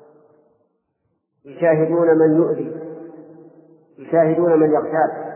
يشاهدون من يؤذي، يشاهدون من يغتاب.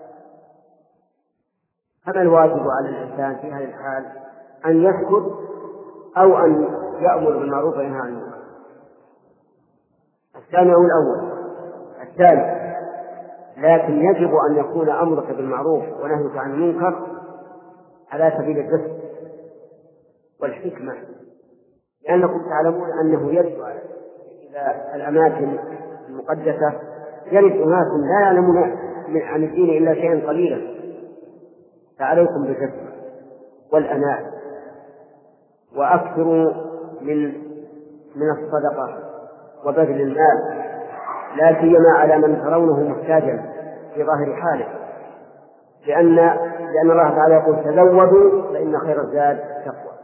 فما الواجب على الإنسان في هذه الحال؟ أن يسكت أو أن يأمر بالمعروف وينهى عن المنكر. الثاني أو الأول الثالث. لكن يجب أن يكون أمرك بالمعروف ونهيك عن المنكر على سبيل الرفق والحكمة، لأنكم تعلمون أنه يجب إلى الأماكن المقدسة يرد أناس لا يعلمون عن الدين إلا شيئا قليلا، فعليكم بالرفق والأناة، وأكثروا من من الصدقة وبذل المال، لا سيما على من ترونه محتاجا في ظاهر حاله، لأن لأن الله تعالى يقول تزودوا فإن خير الزاد التقوى.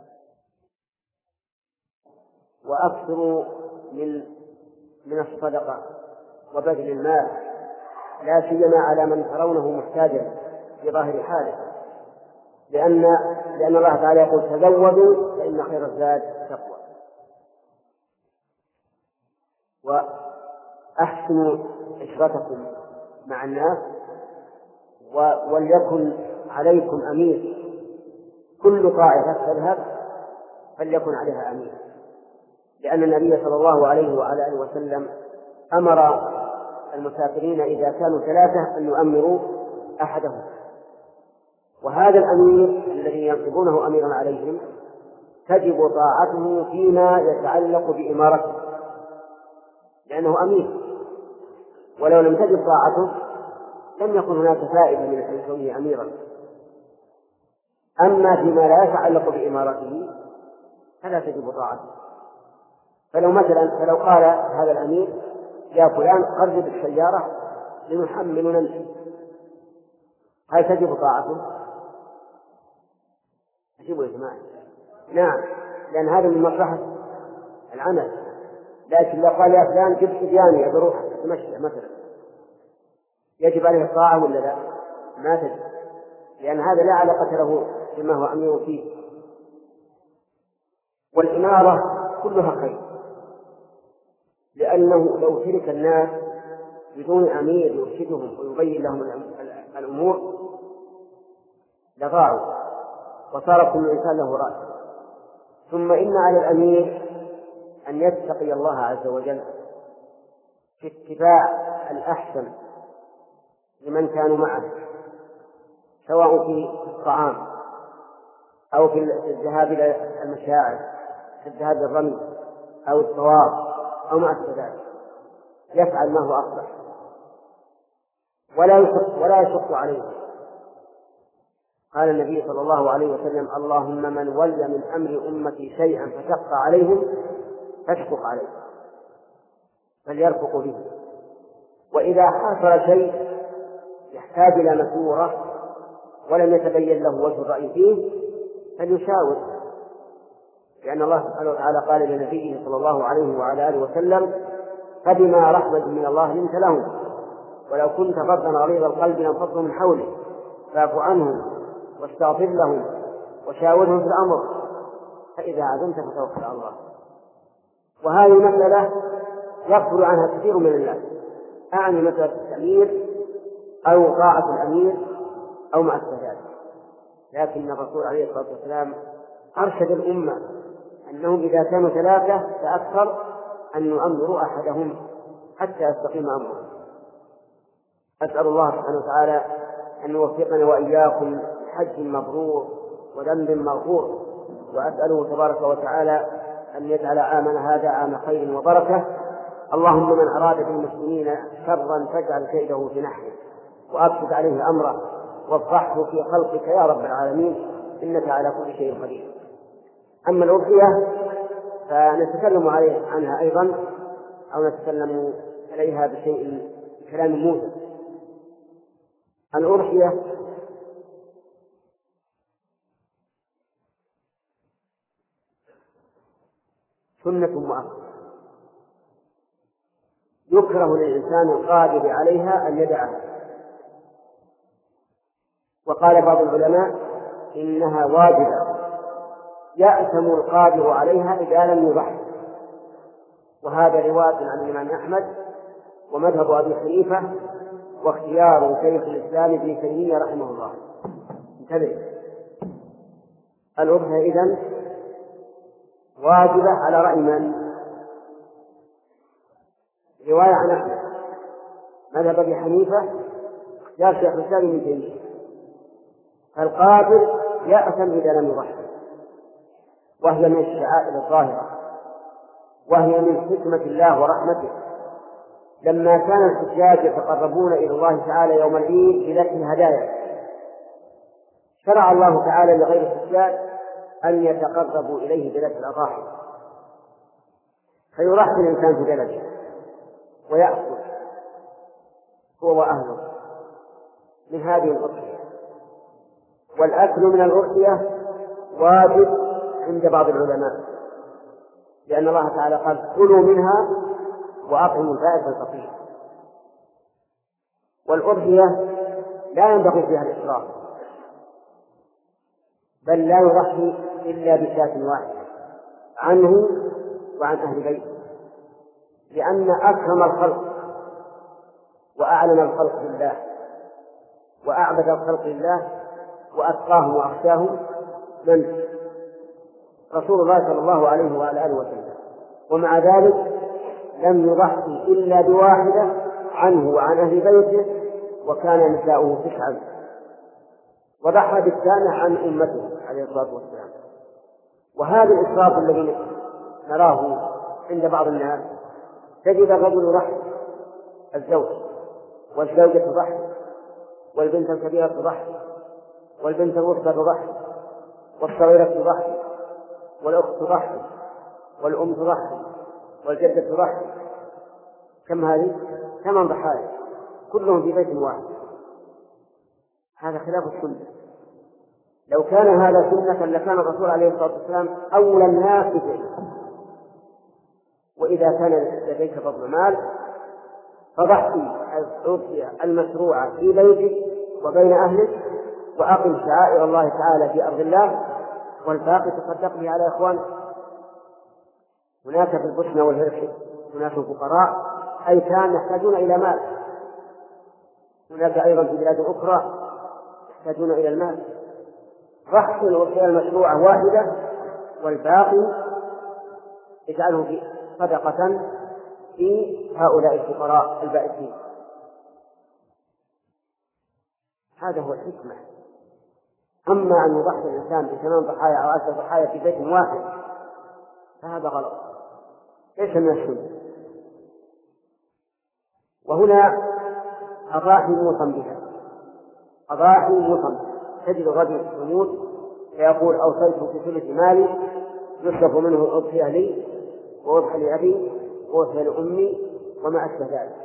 وأكثروا من من الصدقة وبذل المال، لا سيما على من ترونه محتاجا في ظاهر حاله، لأن لأن الله تعالى يقول تزودوا فإن خير الزاد التقوى. وأحسنوا عشرتكم مع الناس، وليكن عليكم أمير، كل طائفة تذهب فليكن عليها أمير، لأن النبي صلى الله عليه وعلى آله وسلم أمر المسافرين إذا كانوا ثلاثة أن يؤمروا أحدهم، وهذا الأمير الذي ينصبونه أميرا عليهم تجب طاعته فيما يتعلق بإمارته، لأنه أمير، ولو لم تجد طاعته لم يكن هناك فائدة من كونه أميرا. أما فيما لا يتعلق بإمارته فلا تجب طاعته. فلو مثلا فلو قال هذا الأمير يا فلان قرب السيارة لنحمل نمشي، هل تجب طاعته؟ تجب يا جماعة. نعم، لأن هذا من مصلحة العمل. لكن لو قال يا فلان جبت صبياني أبي أروح أتمشى مثلا، يجب عليه الطاعة ولا لا؟ ما تجب، لأن هذا لا علاقة له بما هو أمير فيه. والإمارة كلها خير، لأنه لو ترك الناس بدون أمير يرشدهم ويبين لهم الأمور لضاعوا وصار كل إنسان له رأي. ثم إن على الأمير أن يتقي الله عز وجل في اتباع الأحسن لمن كانوا معه، سواء في الطعام أو في الذهاب إلى المشاعر، في الذهاب للرمي أو الطواف أو ما أشبه ذلك، يفعل ما هو أصلح ولا يشق ولا يشق عليه. قال النبي صلى الله عليه وسلم اللهم من ولي من أمر أمتي شيئا فشق عليهم فاشفق عليه، فليرفق به. وإذا حصل شيء يحتاج إلى مشورة ولم يتبين له وجه الرأي فيه فليشاور، لأن الله سبحانه وتعالى قال لنبيه صلى الله عليه وعلى آله وسلم فبما رحمة من الله لنت لهم ولو كنت فظا غليظ القلب لانفضوا من حولك فاعف عنهم واستغفر لهم وشاورهم في الأمر فإذا عزمت فتوكل على الله. وهذه المسألة يغفل عنها كثير من الناس، أعني مسألة الأمير أو طاعة الأمير أو مع السداد. لكن الرسول عليه الصلاة والسلام أرشد الأمة أنهم إذا كانوا ثلاثة فأكثر أن يؤمروا أحدهم حتى يستقيم أمره. أسأل الله سبحانه وتعالى أن يوفقنا وإياكم حج مبرور وذنب مغفور، وأسأله تبارك وتعالى أن يجعل عامنا هذا عام خير وبركة. اللهم من أراد بالمسلمين شرا فاجعل كيده في نحره وأبسط عليه أمره وافضحه في خلقك يا رب العالمين إنك على كل شيء قدير. أما الأضحية فنتكلم عليه عنها أيضا أو نتكلم عليها بشيء كلام موسى. الأضحية سنة مؤكدة يكره للإنسان القادر عليها أن يدعها، وقال بعض العلماء إنها واجبة يأثم القادر عليها إذا لم يضحي، وهذا رواية عن الإمام أحمد ومذهب أبي حنيفة واختيار شيخ الإسلام ابن تيمية رحمه الله. انتبه، الأضحية إذن واجبة على رأي من؟ رواية عن أحمد، مذهب أبي حنيفة، اختيار شيخ الإسلام ابن تيمية. القادر يأثم إذا لم يضحي، وهي من الشعائر الظاهرة، وهي من حكمة الله ورحمته. لما كان الحجاج يتقربون إلى الله تعالى يوم العيد بذبح الهدايا شرع الله تعالى لغير الحجاج أن يتقربوا إليه بذبح الأضاحي، فيرحب الإنسان في بلده ويأكل هو وأهله من هذه الأضحية. والأكل من الأضحية واجب عند بعض العلماء، لأن الله تعالى قال كلوا منها وأطعموا البائس الفقير. والأضحية لا ينبغي فيها الإسراف، بل لا يضحي إلا بشاة واحدة عنه وعن أهل بيته، لأن أكرم الخلق وأعلم الخلق بالله وأعبد الخلق لله وأتقاهم وأخشاهم من رسول الله صلى الله عليه وعلى آله وسلم، ومع ذلك لم يضحي إلا بواحدة عنه وعن أهل بيته، وكان نساؤه تسعا، وضحى بالثانية عن أمته عليه الصلاة والسلام. وهذا الإسراف الذي نراه عند بعض الناس تجد الرجل يضحي، الزوج والزوجة تضحي، والبنت الكبيرة تضحي، والبنت الوسطى تضحي، والصغيرة تضحي، والأخت تضحي، والأم تضحي، والجدة تضحي. كم هذه؟ ثمان ضحايا كلهم في بيت واحد. هذا خلاف السنة. لو كان هذا سنة لكان الرسول عليه الصلاة والسلام أولى الناس بفعله. وإذا كان لديك فضل مال فضحي الأضحية المشروعة في بيتك وبين أهلك، وأقم شعائر الله تعالى في أرض الله، والباقي تصدق به على إخوانك. هناك في البوسنة والهرسك هناك فقراء أيتام يحتاجون إلى مال، هناك أيضا في بلاد أخرى يحتاجون إلى المال. ضحي الأضحية المشروعة واحدة والباقي اجعله في صدقة في هؤلاء الفقراء البائسين. هذا هو الحكمة. أما أن يضحي الإنسان بثمان ضحايا أو عشر ضحايا في بيت واحد فهذا غلط، ليس من السنة. وهنا أضاحي موصى بها، أضاحي موصى. تجد الرجل يموت فيقول أوصيته في ثلث مالي يصرف منه أضحية لي وأضحى لأبي وأضحى لأمي وما أشبه ذلك.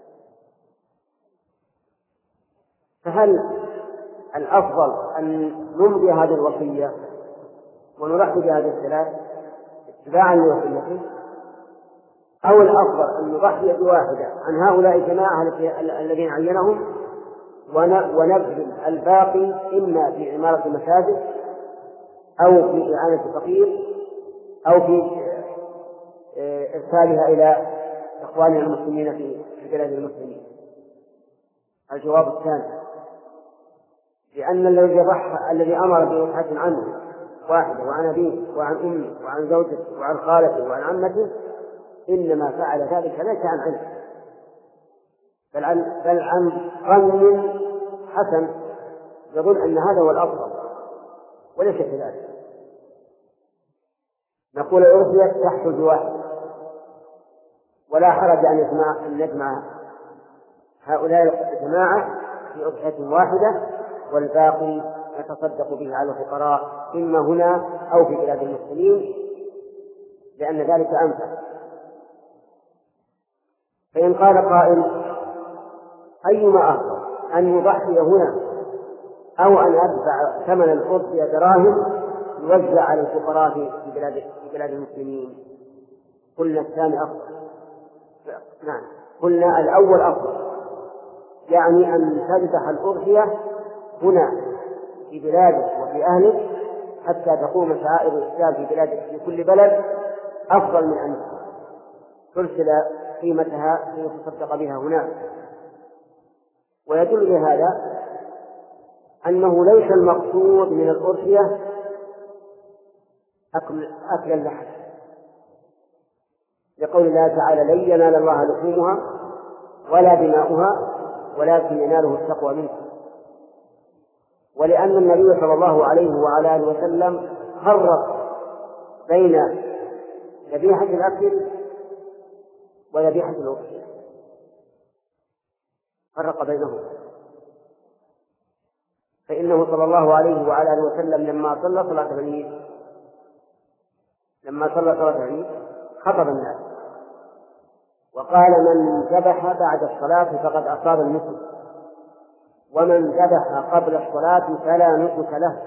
فهل الأفضل أن نمضي هذه الوصية ونرحب بهذه الثلاث اتباعا لوصيته، أو الأفضل أن نضحي بواحدة عن هؤلاء الجماعة الذين عينهم ونبذل الباقي إما في عمارة المساجد أو في إعانة الفقير أو في إرسالها إلى إخواننا المسلمين في بلاد المسلمين؟ الجواب الثاني، لأن الذي ضحى الذي أمر بإضحية عنه واحدة وعن أبيه وعن أمه وعن زوجته وعن خالته وعن عمته إنما فعل ذلك ليس عن علم بل عن بل عن ظن حسن يظن أن هذا هو الأفضل، وليس كذلك. نقول الأضحية تحصل بواحد، ولا حرج أن يجمع أن يجمع هؤلاء الجماعة في أضحية واحدة والباقي يتصدق به على الفقراء إما هنا أو في بلاد المسلمين، لأن ذلك أنفع. فإن قال قائل أيما أفضل أن يضحي هنا أو أن أدفع ثمن الأضحية دراهم يوزع على الفقراء في بلاد في بلاد المسلمين؟ قلنا الثاني أفضل. نعم، قلنا الأول أفضل، يعني أن تذبح الأضحية هنا في بلادك وفي أهلك حتى تقوم شعائر الإسلام في بلادك في كل بلد أفضل من أن ترسل قيمتها ليتصدق بها هناك. ويدل لهذا أنه ليس المقصود من الأضحية أكل, أكل اللحم، لقول الله تعالى لن ينال الله لحومها ولا دماؤها ولكن يناله التقوى منكم، ولأن النبي صلى الله عليه وعلى آله وسلم فرق بين ذبيحة الأكل وذبيحة الأضحية، فرق بينهما. فإنه صلى الله عليه وعلى آله وسلم لما صلى صلاة العيد لما صلى صلاة العيد خطب الناس وقال من ذبح بعد الصلاة فقد أصاب النسك، ومن ذبح قبل الصلاة فلا نسك له.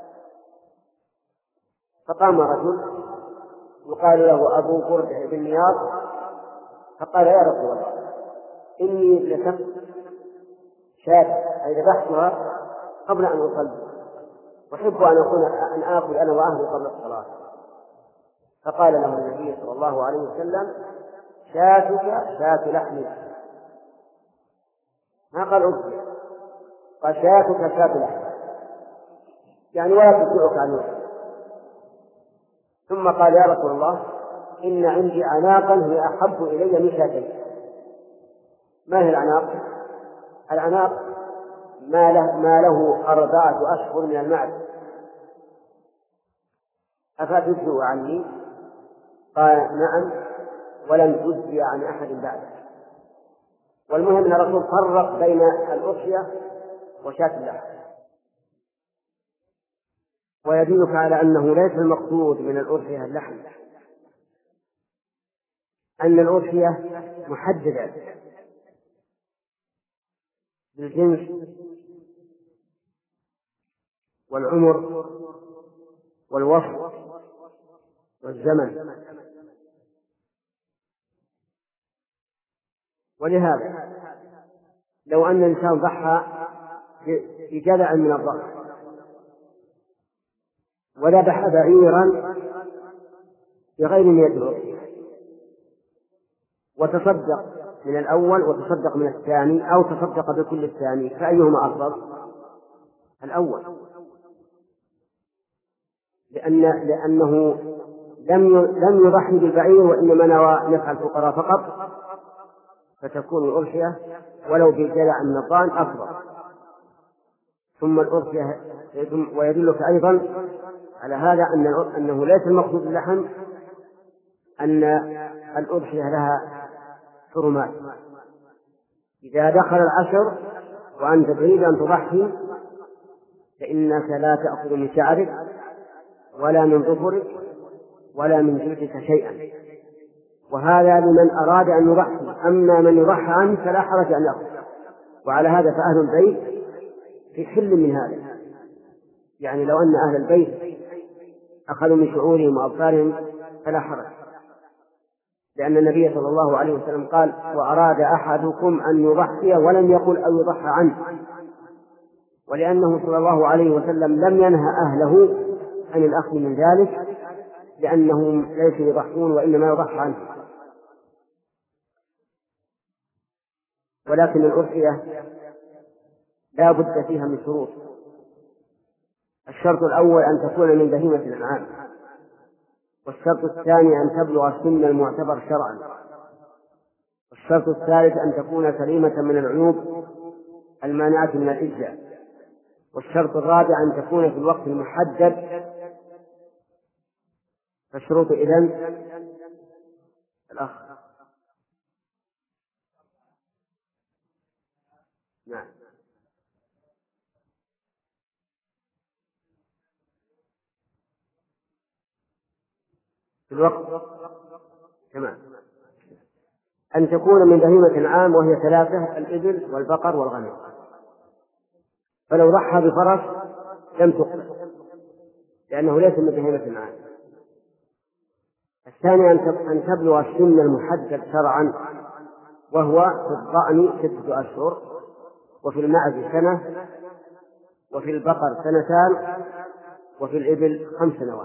فقام رجل يقال له أبو برد بن نياض فقال يا رسول الله إني لسمت شاة أي ذبحتها قبل أن أصلي، أحب أن أكون أن آكل أنا وأهلي قبل الصلاة. فقال له النبي صلى الله عليه وسلم شاتك شاة لحم، ما قال أضحية، قال شاتك شاة لحم، يعني ولا تسمعك عن وجه. ثم قال يا رسول الله إن عندي عناقا هي أحب إلي من شاتين. ما هي العناق؟ العناق ما له, ما له أربعة أشهر من المعد، أفتجزئ عني؟ قال نعم، ولم تجزي عن أحد بعده. والمهم أن الرسول فرق بين الأضحية وشاة اللحم، ويدلك على أنه ليس المقصود من الأضحية اللحم، أن الأضحية محددة بالجنس والعمر والوصف والزمن. ولهذا لو أن الإنسان ضحى بجذع من الضأن وذبح بعيرا بغير نية وتصدق من الأول وتصدق من الثاني أو تصدق بكل الثاني، فأيهما أفضل؟ الأول، لأن لأنه لم لم يضحي بالبعير وإنما نوى نفع الفقراء فقط، فتكون الأضحية ولو بجذع من الضأن أفضل. ثم الأضحية، ويدلك أيضا على هذا أن أنه ليس المقصود اللحم، أن الأضحية لها حرمات. إذا دخل العشر وأنت تريد أن تضحي فإنك لا تأخذ من شعرك ولا من ظفرك ولا من جلدك شيئا، وهذا لمن أراد أن يضحي. أما من يضحى عنه فلا حرج أن يأخذ. وعلى هذا فأهل البيت في حل من هذا، يعني لو أن أهل البيت أخذوا من شعورهم وأبصارهم فلا حرج، لأن النبي صلى الله عليه وسلم قال: وأراد أحدكم أن يضحي ولم يقل أو يضحى عنه، ولأنه صلى الله عليه وسلم لم ينهى أهله عن الأخذ من ذلك، لأنهم ليسوا يضحون وإنما يضحى عنه. ولكن الأضحية لا بد فيها من شروط. الشرط الأول أن تكون من بهيمة الأنعام، والشرط الثاني أن تبلغ السن المعتبر شرعا، والشرط الثالث أن تكون سليمة من العيوب المانعة من الإجزاء، والشرط الرابع أن تكون في الوقت المحدد. فالشروط إذن الأخ نعم في الوقت تمام. أن تكون من بهيمة العام وهي ثلاثة: الإبل والبقر والغنم. فلو ضحى بفرس لم تقبل لأنه ليس من بهيمة العام. الثاني أن تبلغ السن المحدد شرعا، وهو في الضأن ستة أشهر، وفي المعز سنة، وفي البقر سنتان، وفي الإبل خمس سنوات.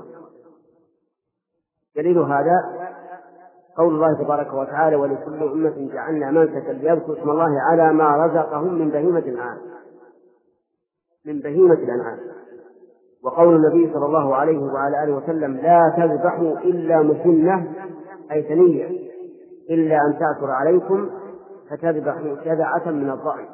دليل هذا قول الله تبارك وتعالى: ولكل أمة جعلنا منسكا ليذكروا اسم الله على ما رزقهم من بهيمة الأنعام من بهيمة الأنعام. وقول النبي صلى الله عليه وعلى آله وسلم: لا تذبحوا إلا مسنة، أي ثنية، إلا أن تأثر عليكم فتذبحوا جذعة من الضأن.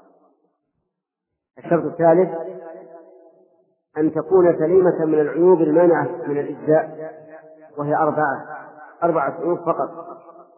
الشرط الثالث أن تكون سليمة من العيوب المانعة من الإجزاء، وهي أربعة أربعة عيوب فقط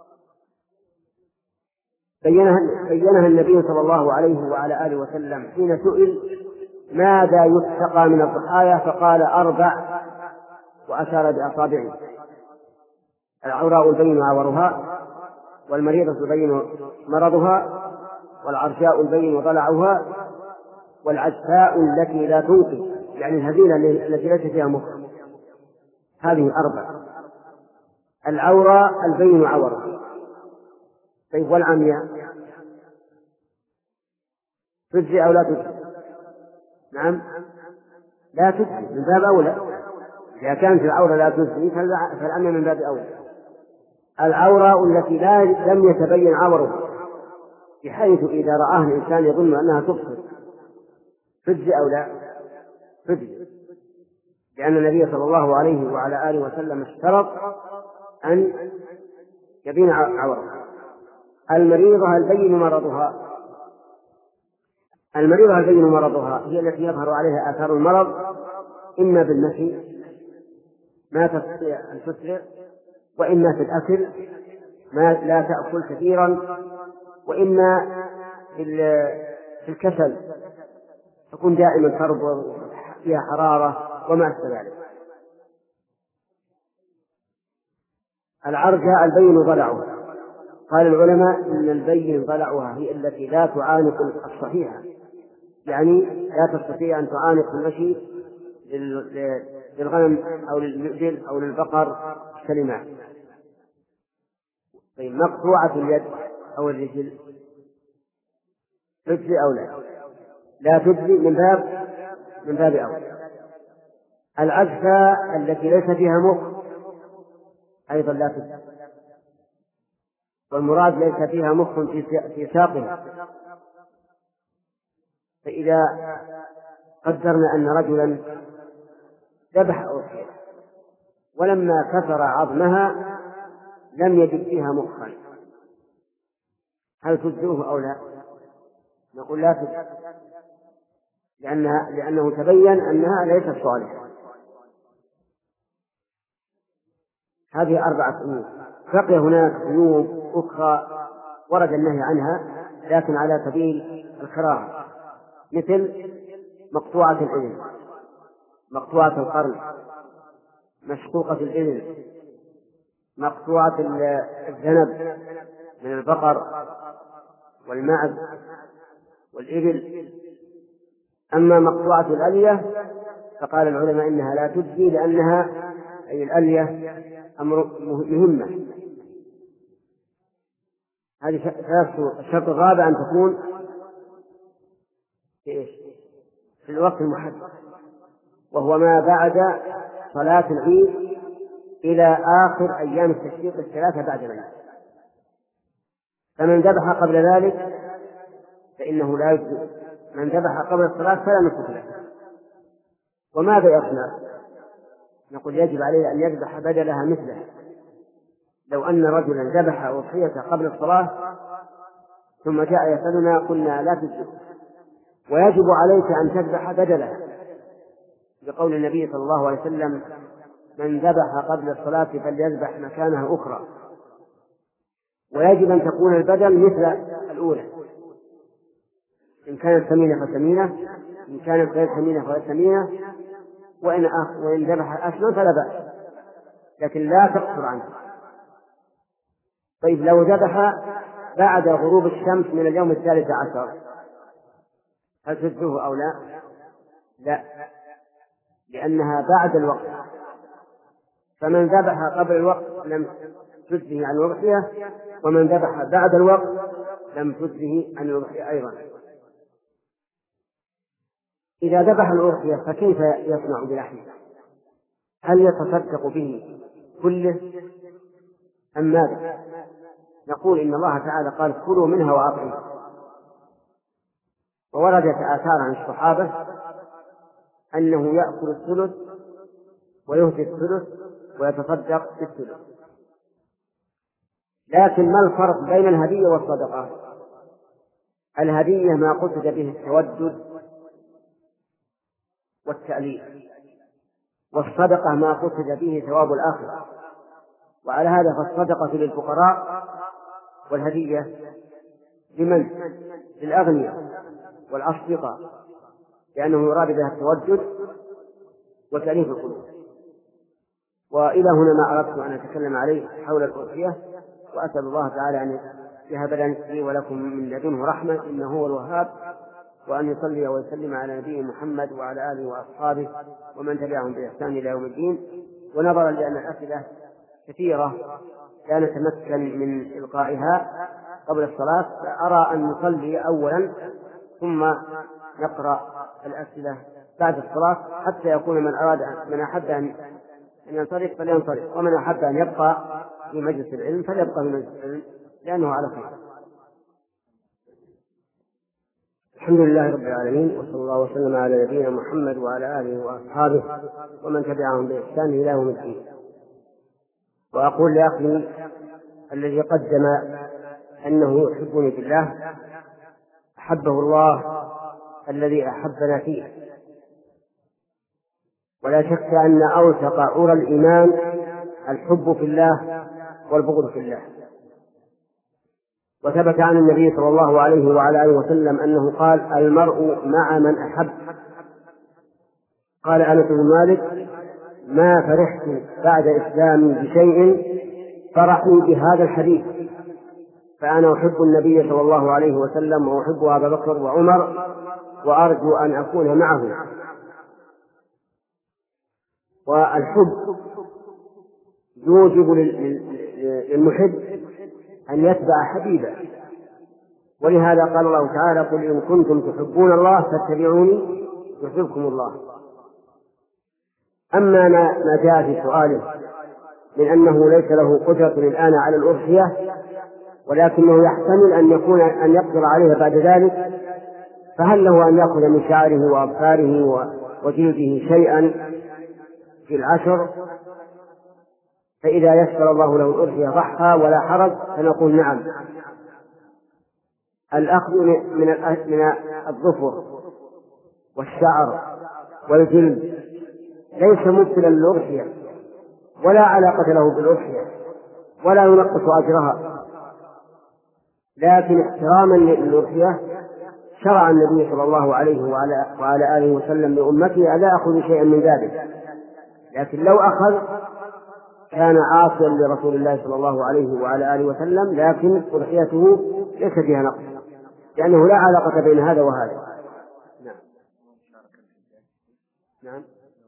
بينها, بينها النبي صلى الله عليه وعلى آله وسلم حين سئل: ماذا يتقى من الضحايا؟ فقال: أربع، وأشار بأصابعه: العوراء البين عورها، والمريضة البين مرضها، والعرجاء البين ضلعها، والعجفاء التي لا تنقي، يعني الهزيلة التي ليس فيها مخ. هذه أربع. العوراء البين عورها. طيب والعمياء تجزي أو لا تجزي؟ نعم لا تجزي، من باب أولى. إذا كانت العورة لا تجزي فالعمياء من باب أولى. العوراء التي لا لم يتبين عورها، بحيث إذا رآها الإنسان يظن أنها تبصر، تجزي أو لا تجزي، لأن النبي صلى الله عليه وعلى آله وسلم اشترط أن يبين عورها. المريضة البين مرضها. المريضة البين مرضها هي التي يظهر عليها آثار المرض، إما بالمشي ما تستطيع أن تسرع، وإما في الأكل ما لا تأكل كثيرا، وإما في الكسل تكون دائما تربو فيها حرارة وما أشبه ذلك. العرجاء البين ضلعها، قال العلماء إن البين ضلعها هي التي لا تعانق الصحيحة، يعني لا تستطيع أن تعانق المشي للغنم أو للإبل أو للبقر كلمات. طيب مقطوعة اليد أو الرجل تجزي أو لا؟ لا تجزي من باب من باب أولى. العجفة التي ليس فيها مخ أيضا لا تجزي، والمراد ليس فيها مخ في ساقها. فإذا قدرنا أن رجلا ذبح أضحية ولما كسر عظمها لم يجد فيها مخا، هل تجزئه أو لا؟ نقول لا تجزئ، لأنها لأنه تبين أنها ليست صالحة. هذه أربعة أمور. بقي هناك أمور أخرى ورد النهي عنها لكن على سبيل الكراهة، مثل مقطوعة الإذن، مقطوعة القرن، مشقوقة الإذن، مقطوعة الذنب من البقر والمعز والإبل. أما مقطوعة الألية فقال العلماء إنها لا تجزي، لأنها أي الألية أمر مهمة. هذه الشرط الرابع أن تكون في الوقت المحدد، وهو ما بعد صلاة العيد إلى آخر أيام التشريق الثلاثة بعد العيد. فمن ذبح قبل ذلك فإنه لا يجزئ، من ذبح قبل الصلاة فلا نسك له. وماذا يصنع؟ نقول يجب عليه أن يذبح بدلها مثلها. لو أن رجلا ذبح أضحية قبل الصلاة ثم جاء يسألنا قلنا لا تجزئ، ويجب عليك أن تذبح بدلها، بقول النبي صلى الله عليه وسلم: من ذبح قبل الصلاة فليذبح مكانها أخرى. ويجب أن تكون البدل مثل الأولى، إن كانت ثمينة فثمينة، إن كانت غير ثمينة فغير ثمينة، وإن وإن ذبح أسل فلا بأس، لكن لا تقصر عنه. طيب لو ذبح بعد غروب الشمس من اليوم الثالث عشر هل تجزئه أو لا؟ لا، لأنها بعد الوقت، فمن ذبح قبل الوقت لم تجزه عن الأضحية، ومن ذبح بعد الوقت لم تجزه عن الأضحية أيضا. إذا ذبح الأضحية فكيف يصنع بلحمه؟ هل يتصدق به كله أم ماذا؟ نقول إن الله تعالى قال: كلوا منها وأطعموا. ووردت آثار عن الصحابة أنه يأكل الثلث ويهدي الثلث ويتصدق بالثلث. لكن ما الفرق بين الهدية والصدقة؟ الهدية ما قصد به التودد والتأليف، والصدقة ما قصد به ثواب الآخرة. وعلى هذا فالصدقة للفقراء والهدية لمن؟ للأغنياء والأصدقاء، لأنه يراد بها التودد وتأليف القلوب. وإلى هنا ما أردت أن أتكلم عليه حول الأضحية، وأسأل الله تعالى أن يهب لي ولكم من لدنه رحمة إنه هو الوهاب، وأن يصلي ويسلم على نبيه محمد وعلى آله وأصحابه ومن تبعهم بإحسان إلى يوم الدين. ونظرا لأن الأسئلة كثيرة لا نتمكن من إلقائها قبل الصلاة، فأرى أن نصلي أولا ثم نقرأ الأسئلة بعد الصلاة، حتى يكون من أراد من أحب أن ينصرف فلينصرف، ومن أحب أن يبقى في مجلس العلم فليبقى في مجلس العلم، لأنه على خير. الحمد لله رب العالمين، وصلى الله وسلم على نبينا محمد وعلى آله وأصحابه ومن تبعهم بإحسان إلى يوم الدين. وأقول لأخي الذي قدم أنه يحبني في الله: أحبه الله الذي أحبنا فيه. ولا شك أن أوثق عرى الإيمان الحب في الله والبغض في الله. وثبت عن النبي صلى الله عليه وعلى آله وسلم أنه قال: المرء مع من أحب. قال أنس بن مالك: ما فرحت بعد إسلامي بشيء فرحني بهذا الحديث، فأنا أحب النبي صلى الله عليه وسلم وأحب أبا بكر وعمر وأرجو أن أكون معه. والحب يوجب للمحب أن يتبع حبيبه، ولهذا قال الله تعالى: قل إن كنتم تحبون الله فاتبعوني يحببكم الله. أما ما جاء في سؤاله من أنه ليس له قدرة الآن على الأضحية ولكنه يحتمل أن يكون أن يقدر عليها بعد ذلك، فهل له أن يأخذ من شعره وأظفاره وجلده شيئا في العشر؟ فإذا يسر الله له الأضحية ضحى ولا حرج، فنقول نعم. الأخذ من من الظفر والشعر والجلد ليس مبطلا للأضحية ولا علاقة له بالأضحية ولا ينقص أجرها، لكن احتراما للأضحية شرع النبي صلى الله عليه وعلى, وعلى آله وسلم لأمته ألا أخذ شيئا من ذلك، لكن لو أخذ كان عاصيا لرسول الله صلى الله عليه وعلى آله وسلم، لكن أضحيته ليس فيها نقص لأنه لا علاقة بين هذا وهذا. نعم. نعم.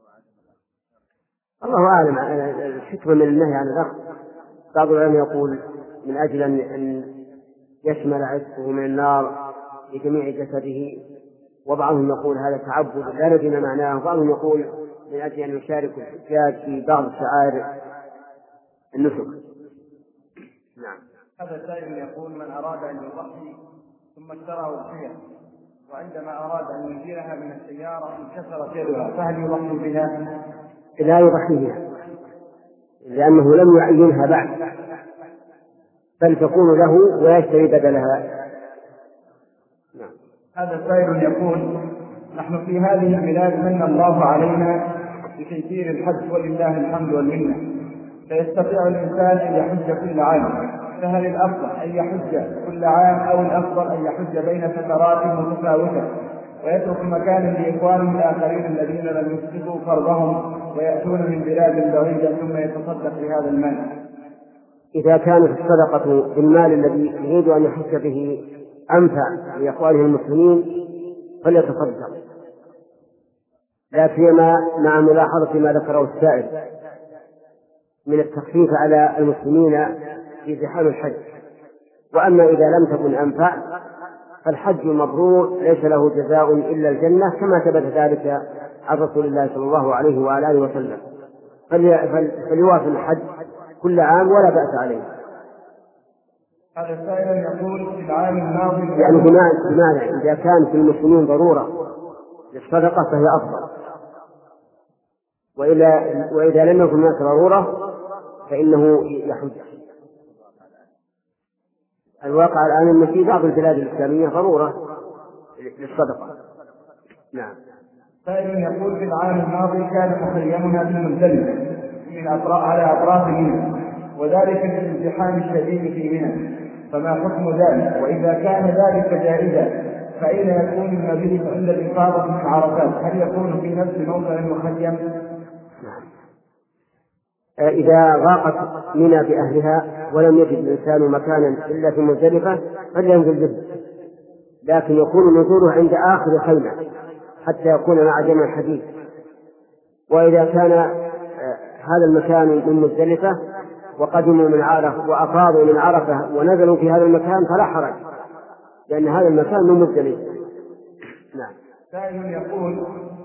الله أعلم الحكمة من النهي عن الأخذ. بعض العلماء يقول من أجل أن يشمل عتقه من النار لجميع جسده، وبعضهم يقول هذا تعبد لا ندري ما معناه، وبعضهم يقول من أجل أن يشارك الحجاج في بعض شعائر النسك. نعم. هذا سائل يقول: من أراد أن يضحي ثم اشترى أضحية وعندما أراد أن ينزلها من السيارة انكسرت يدها، فهل يضحي بها؟ لا يضحي بها لأنه لم يعينها بعد، بل تكون له ويشتري بدلها. نعم. هذا سائل يقول: نحن في هذه البلاد من الله علينا بتيسير الحج ولله الحمد والمنة، فيستطيع الإنسان أن يحج كل عام، فهل الأفضل أن يحج كل عام أو الأفضل أن يحج بين فترات متفاوتة ويترك مكانا لإخوانهم الآخرين الذين لم يسبقوا فرضهم ويأتون من بلاد بعيدة ثم يتصدق بهذا المال؟ إذا كانت الصدقة بالمال الذي يريد أن يحج به أنفع لإخوانه المسلمين فليتصدق، لا سيما مع ملاحظة ما ذكره السائل من التخفيف على المسلمين في زحام الحج. وأما إذا لم تكن أنفع فالحج مبرور ليس له جزاء إلا الجنة، كما ثبت ذلك عن رسول الله صلى الله عليه وعلى آله وسلم، فليواصل الحج كل عام ولا بأس عليه. هذا السائل يقول: في العام الماضي يعني بمعنى إذا كان في المسلمين ضرورة للصدقة فهي أفضل، وإذا, وإذا لم يكن هناك ضرورة فإنه يحج. الواقع الآن أن في بعض البلاد الإسلامية ضرورة للصدقة. نعم. سائل يقول: في العام الماضي كان مخيمنا في مزدلفة من أطراف على أطراف منى، وذلك للازدحام الشديد في منى، فما حكم ذلك؟ وإذا كان ذلك جائزا فأين يكون المبيت عند الإفاضة من عرفات؟ هل يكون في نفس موضع المخيم؟ نعم. إذا ضاقت منى بأهلها ولم يجد الإنسان مكانا إلا في مزدلفة فلينزل به، لكن يكون نزوله عند آخر خيمة حتى يكون مع جمع الحديث. وإذا كان هذا المكان من مزدلفة وقدموا من عرفة وأفاضوا من عرفة ونزلوا في هذا المكان فلا حرج، لأن هذا المكان من مزدلفة. نعم. سائل يقول: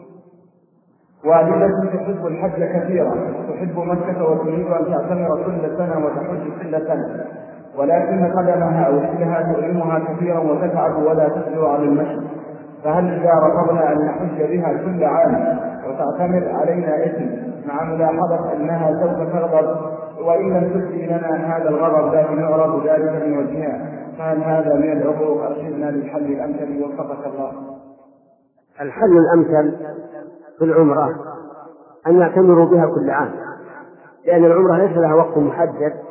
والدة تحب الحج كثيرا، تحب مكة وتريد أن تعتمر كل سنة وتحج كل سنة، ولكن قدمها أو رجلها تؤلمها كثيرا وتتعب ولا تقدر على المشي، فهل إذا رفضنا أن نحج بها كل عام وتعتمر علينا إثم مع ملاحظة أنها سوف تغضب، وإن لم تبدي لنا هذا الغضب لكن يعرض ذلك من وجهها، فهل هذا من العقوق؟ أرشدنا للحل الأمثل وفقك الله. الحل الأمثل في العمرة أن يعتمروا بها كل عام، لأن العمرة ليس لها وقت محدد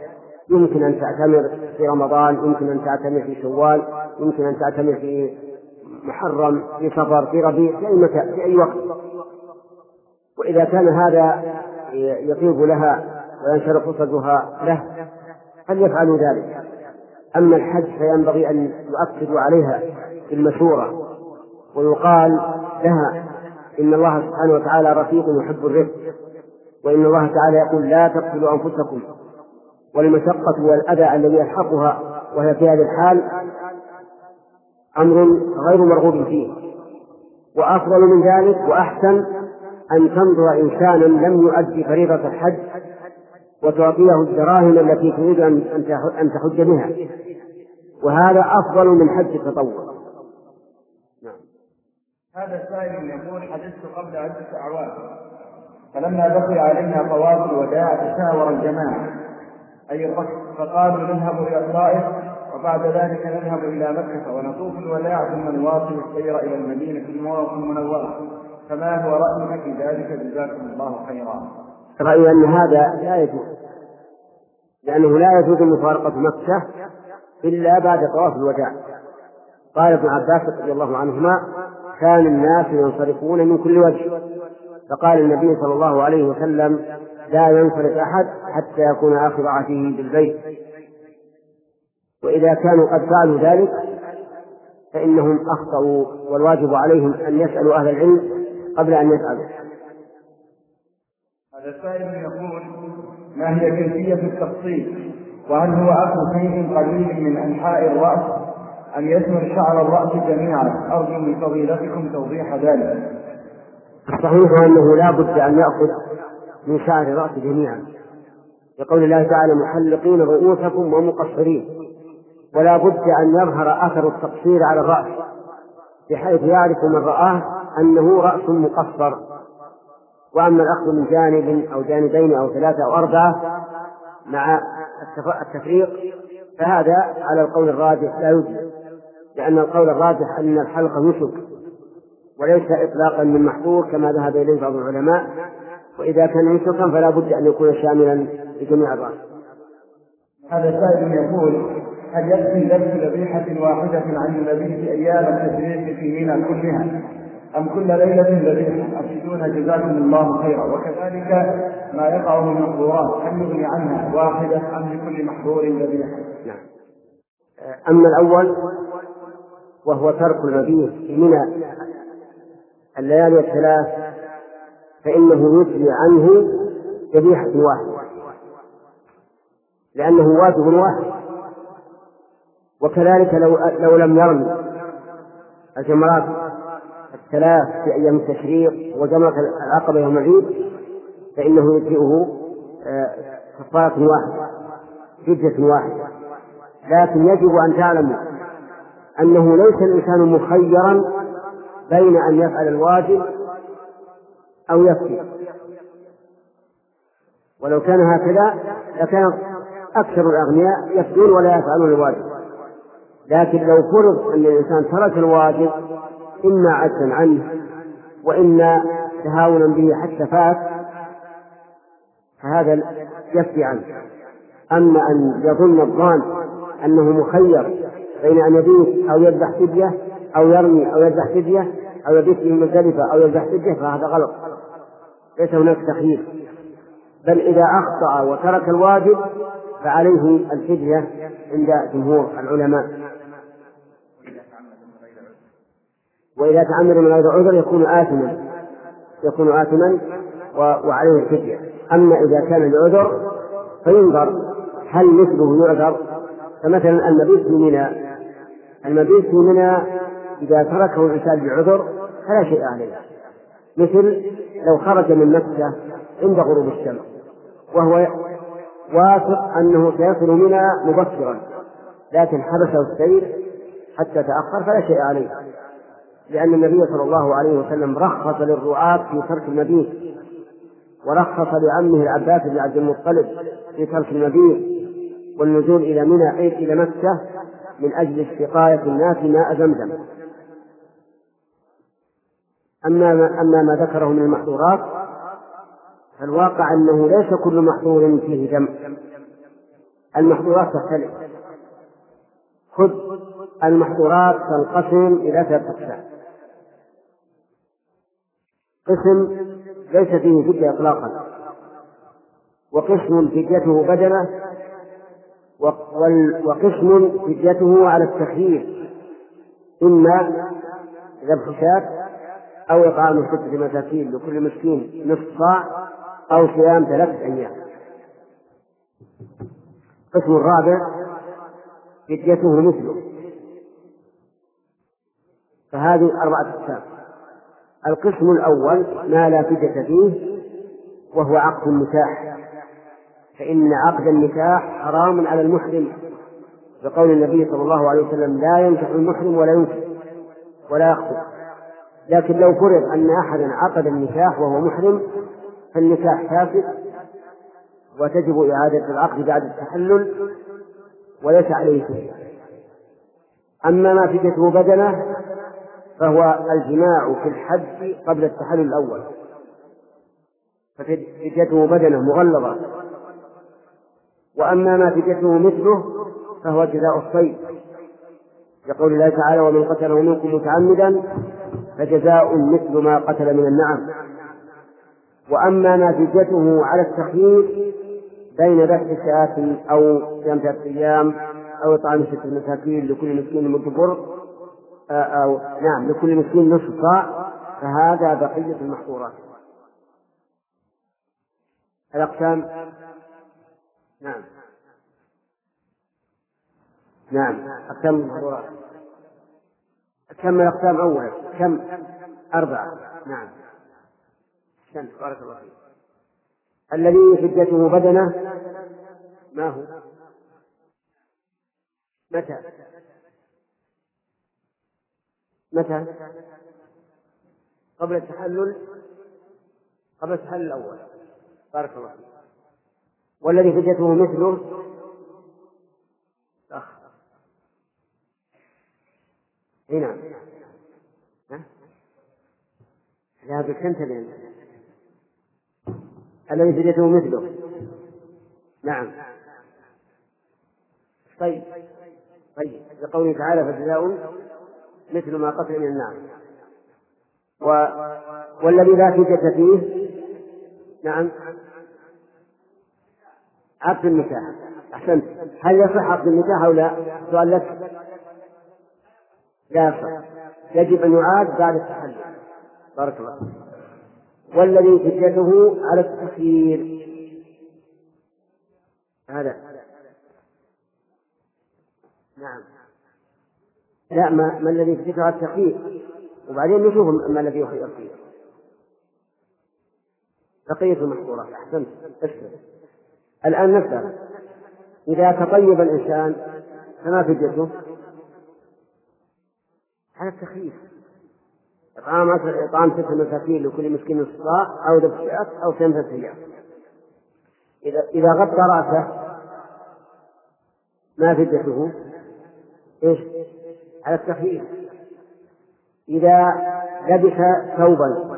يمكن أن تعتمر في رمضان، يمكن أن تعتمر في شوال، يمكن أن تعتمر في محرم، في صفر، في ربيع، في أي مكان، في أي وقت. وإذا كان هذا يطيب لها وينشرح صدرها له فليفعلوا ذلك. أما الحج فينبغي أن يؤكدوا عليها في المشورة ويقال لها إن الله سبحانه وتعالى رفيق يحب الرفق، وإن الله تعالى يقول لا تقتلوا أنفسكم، والمشقة والأذى الذي يلحقها وهي في هذه الحال أمر غير مرغوب فيه. وأفضل من ذلك وأحسن أن تنظر إنسانا لم يؤدي فريضة الحج وتعطيه الدراهم التي تريد أن تحج بها، وهذا أفضل من حج التطوع. نعم. هذا السائل يقول: حجزت قبل عدة أعوام، فلما بقي علينا طواف الوداع تشاور الجماعة أي الركب، فقالوا نذهب إلى الطائف وبعد ذلك نذهب إلى مكة ونطوف الوداع ثم نواصل السير إلى المدينة المنورة، فما هو رأيك في ذلك؟ جزاكم الله خيرا. رأيي أن هذا لا يجوز، لأنه لا يجوز مفارقة مكة إلا بعد طواف الوداع. قال ابن عباس رضي الله عنهما: كان الناس ينصرفون من كل وجه، فقال النبي صلى الله عليه وسلم: لا ينصرف أحد حتى يكون آخر عهده بالبيت. وإذا كانوا قد فعلوا ذلك فإنهم أخطأوا، والواجب عليهم أن يسألوا أهل العلم قبل أن يفعلوا. هذا السائل يقول: ما هي كيفية التفصيل؟ وهل هو أخذ شيء قليل من أنحاء الرأس أم يشمل شعر الرأس جميعا؟ أرجو من فضيلتكم توضيح ذلك. الصحيح أنه لا بد أن يأخذ من شعر الرأس جميعا، يقول الله تعالى: محلقين رؤوسكم ومقصرين، ولا بد أن يظهر أثر التقصير على الرأس بحيث يعرف من رآه أنه رأس مقصر. وأما الأخذ من جانب أو جانبين أو ثلاثة أو أربعة مع التفريق فهذا على القول الراجح لا يجوز، لأن القول الراجح أن الحلق يشك وليس إطلاقا من محظور كما ذهب إليه بعض العلماء، وإذا كان يشكا فلا بد أن يكون شاملا لجميع الرأس. هذا السائل يقول: هل يكفي ذبح ذبيحة واحدة عن النبي في أيام التشريق في منى كلها أم كل ليلة ذبيحة؟ أفيدونا جزاكم الله خيرا. وكذلك ما يقع من محظورات هل يغني عنها واحدة أم لكل محظور ذبيحة؟ نعم. أما الأول وهو ترك المبيت في منى الليالي الثلاث فإنه يجري عنه ذبيحة واحدة، لأنه واجب واحد. وكذلك لو, لو لم يرمي الجمرات الثلاث في أيام التشريق وجمرة العقبة يوم العيد فإنه يجزئه كفارة واحدة، فدية واحدة. لكن يجب أن تعلموا أنه ليس الإنسان مخيرا بين أن يفعل الواجب أو يفعل، ولو كان هكذا لكان أكثر الأغنياء يفعلون ولا يفعلون الواجب. لكن لو فرض أن الإنسان ترك الواجب إما عجزا عنه وإما تهاونا به حتى فات فهذا يكفي عنه. أما أن يظن الظان أنه مخير بين أن يبيت أو يذبح فدية أو يرمي أو يذبح فدية أو يبيت في مزدلفة أو يذبح فدية فهذا غلط، ليس هناك تخيير، بل إذا أخطأ وترك الواجب فعليه الفدية عند جمهور العلماء. وإذا تعمد من غير عذر يكون آثما يكون آثما وعليه الفدية. أما إذا كان لعذر فينظر هل مثله يعذر. فمثلا المبيت في منى المبيت في منى إذا تركه الإنسان بعذر فلا شيء عليه، مثل لو خرج من مكة عند غروب الشمس وهو واثق أنه سيصل منى مبكرا لكن حبسه السير حتى تأخر فلا شيء عليه، لأن النبي صلى الله عليه وسلم رخص للرعاة في ترك المبيت، ورخص لعمه العباس بن عبد المطلب في ترك المبيت والنزول إلى منى أي إلى مكة من أجل استقاية الناس ماء زمزم. أما أما ما ذكره من المحظورات فالواقع أنه ليس كل محظور فيه دم، المحظورات تختلف. خذ المحظورات تنقسم إلى ثلاثة أقسام. قسم ليس فيه فدية إطلاقا، وقسم فديته بدنة، وقسم فديته على التخيير، إما ذبح شاة أو إطعام ستة مساكين لكل مسكين نصف صاع أو صيام ثلاثة أيام. القسم الرابع فديته مثله. فهذه أربعة أقسام. القسم الأول ما لا فدية فيه وهو عقد النكاح، فإن عقد النكاح حرام على المحرم بقول النبي صلى الله عليه وسلم: لا ينكح المحرم ولا ينكح ولا يخطب. لكن لو فرض أن أحدا عقد النكاح وهو محرم فالنكاح فاسد وتجب إعادة العقد بعد التحلل وليس عليه فدية. أما ما فديته بدنة فهو الجماع في الحج قبل التحلل الأول، ففديته بدنة مغلظة. وأما ما فديته مثله فهو جزاء الصيد يقول الله تعالى: ومن قتله منكم متعمدا فجزاء مثل ما قتل من النعم. وأما ما فديته على التخيير بين ذبح شاة أو صيام ثلاثة أيام أو إطعام ستة مساكين لكل مسكين مد بر أو نعم لكل مسكين نصف صاع، فهذا بقية المحظورات. الأقسام نعم نعم أقسام المحظورات. كم الأقسام أولا؟ كم؟ أربعة. نعم كم؟ بارك الله فيك. الذي فديته بدنة ما هو؟ متى؟ متى؟ قبل التحلل، قبل التحلل الأول. بارك الله فيك. والذي فديته مثله أخ هنا لا بكنت بين الذي فديته مثله. نعم طيب طيب لقوله تعالى: فجزاء مثل ما قتل من النعم. و... والذي لا فدية فيه نعم عقد النكاح. أحسنت. هل يصح عقد النكاح أو لا؟ سؤال لك. لا يصح، يجب أن يعاد بعد التحلل. بارك الله. والذي فديته على التخيير هذا نعم لا ما, ما الذي فديته على التخيير، وبعدين نشوف ما الذي يخير فيه. بقية المحظورات. أحسنت. أشكر. الآن نسأل: إذا تطيب الإنسان فما فديته؟ على التخيير. إطعام إطعام ستة مساكين لكل مسكين نصف صاع أو ذبح شاة أو صيام ثلاثة أيام. إذا إذا غطى رأسه ما فديته؟ إيش؟ على التخيير. إذا لبس ثوبا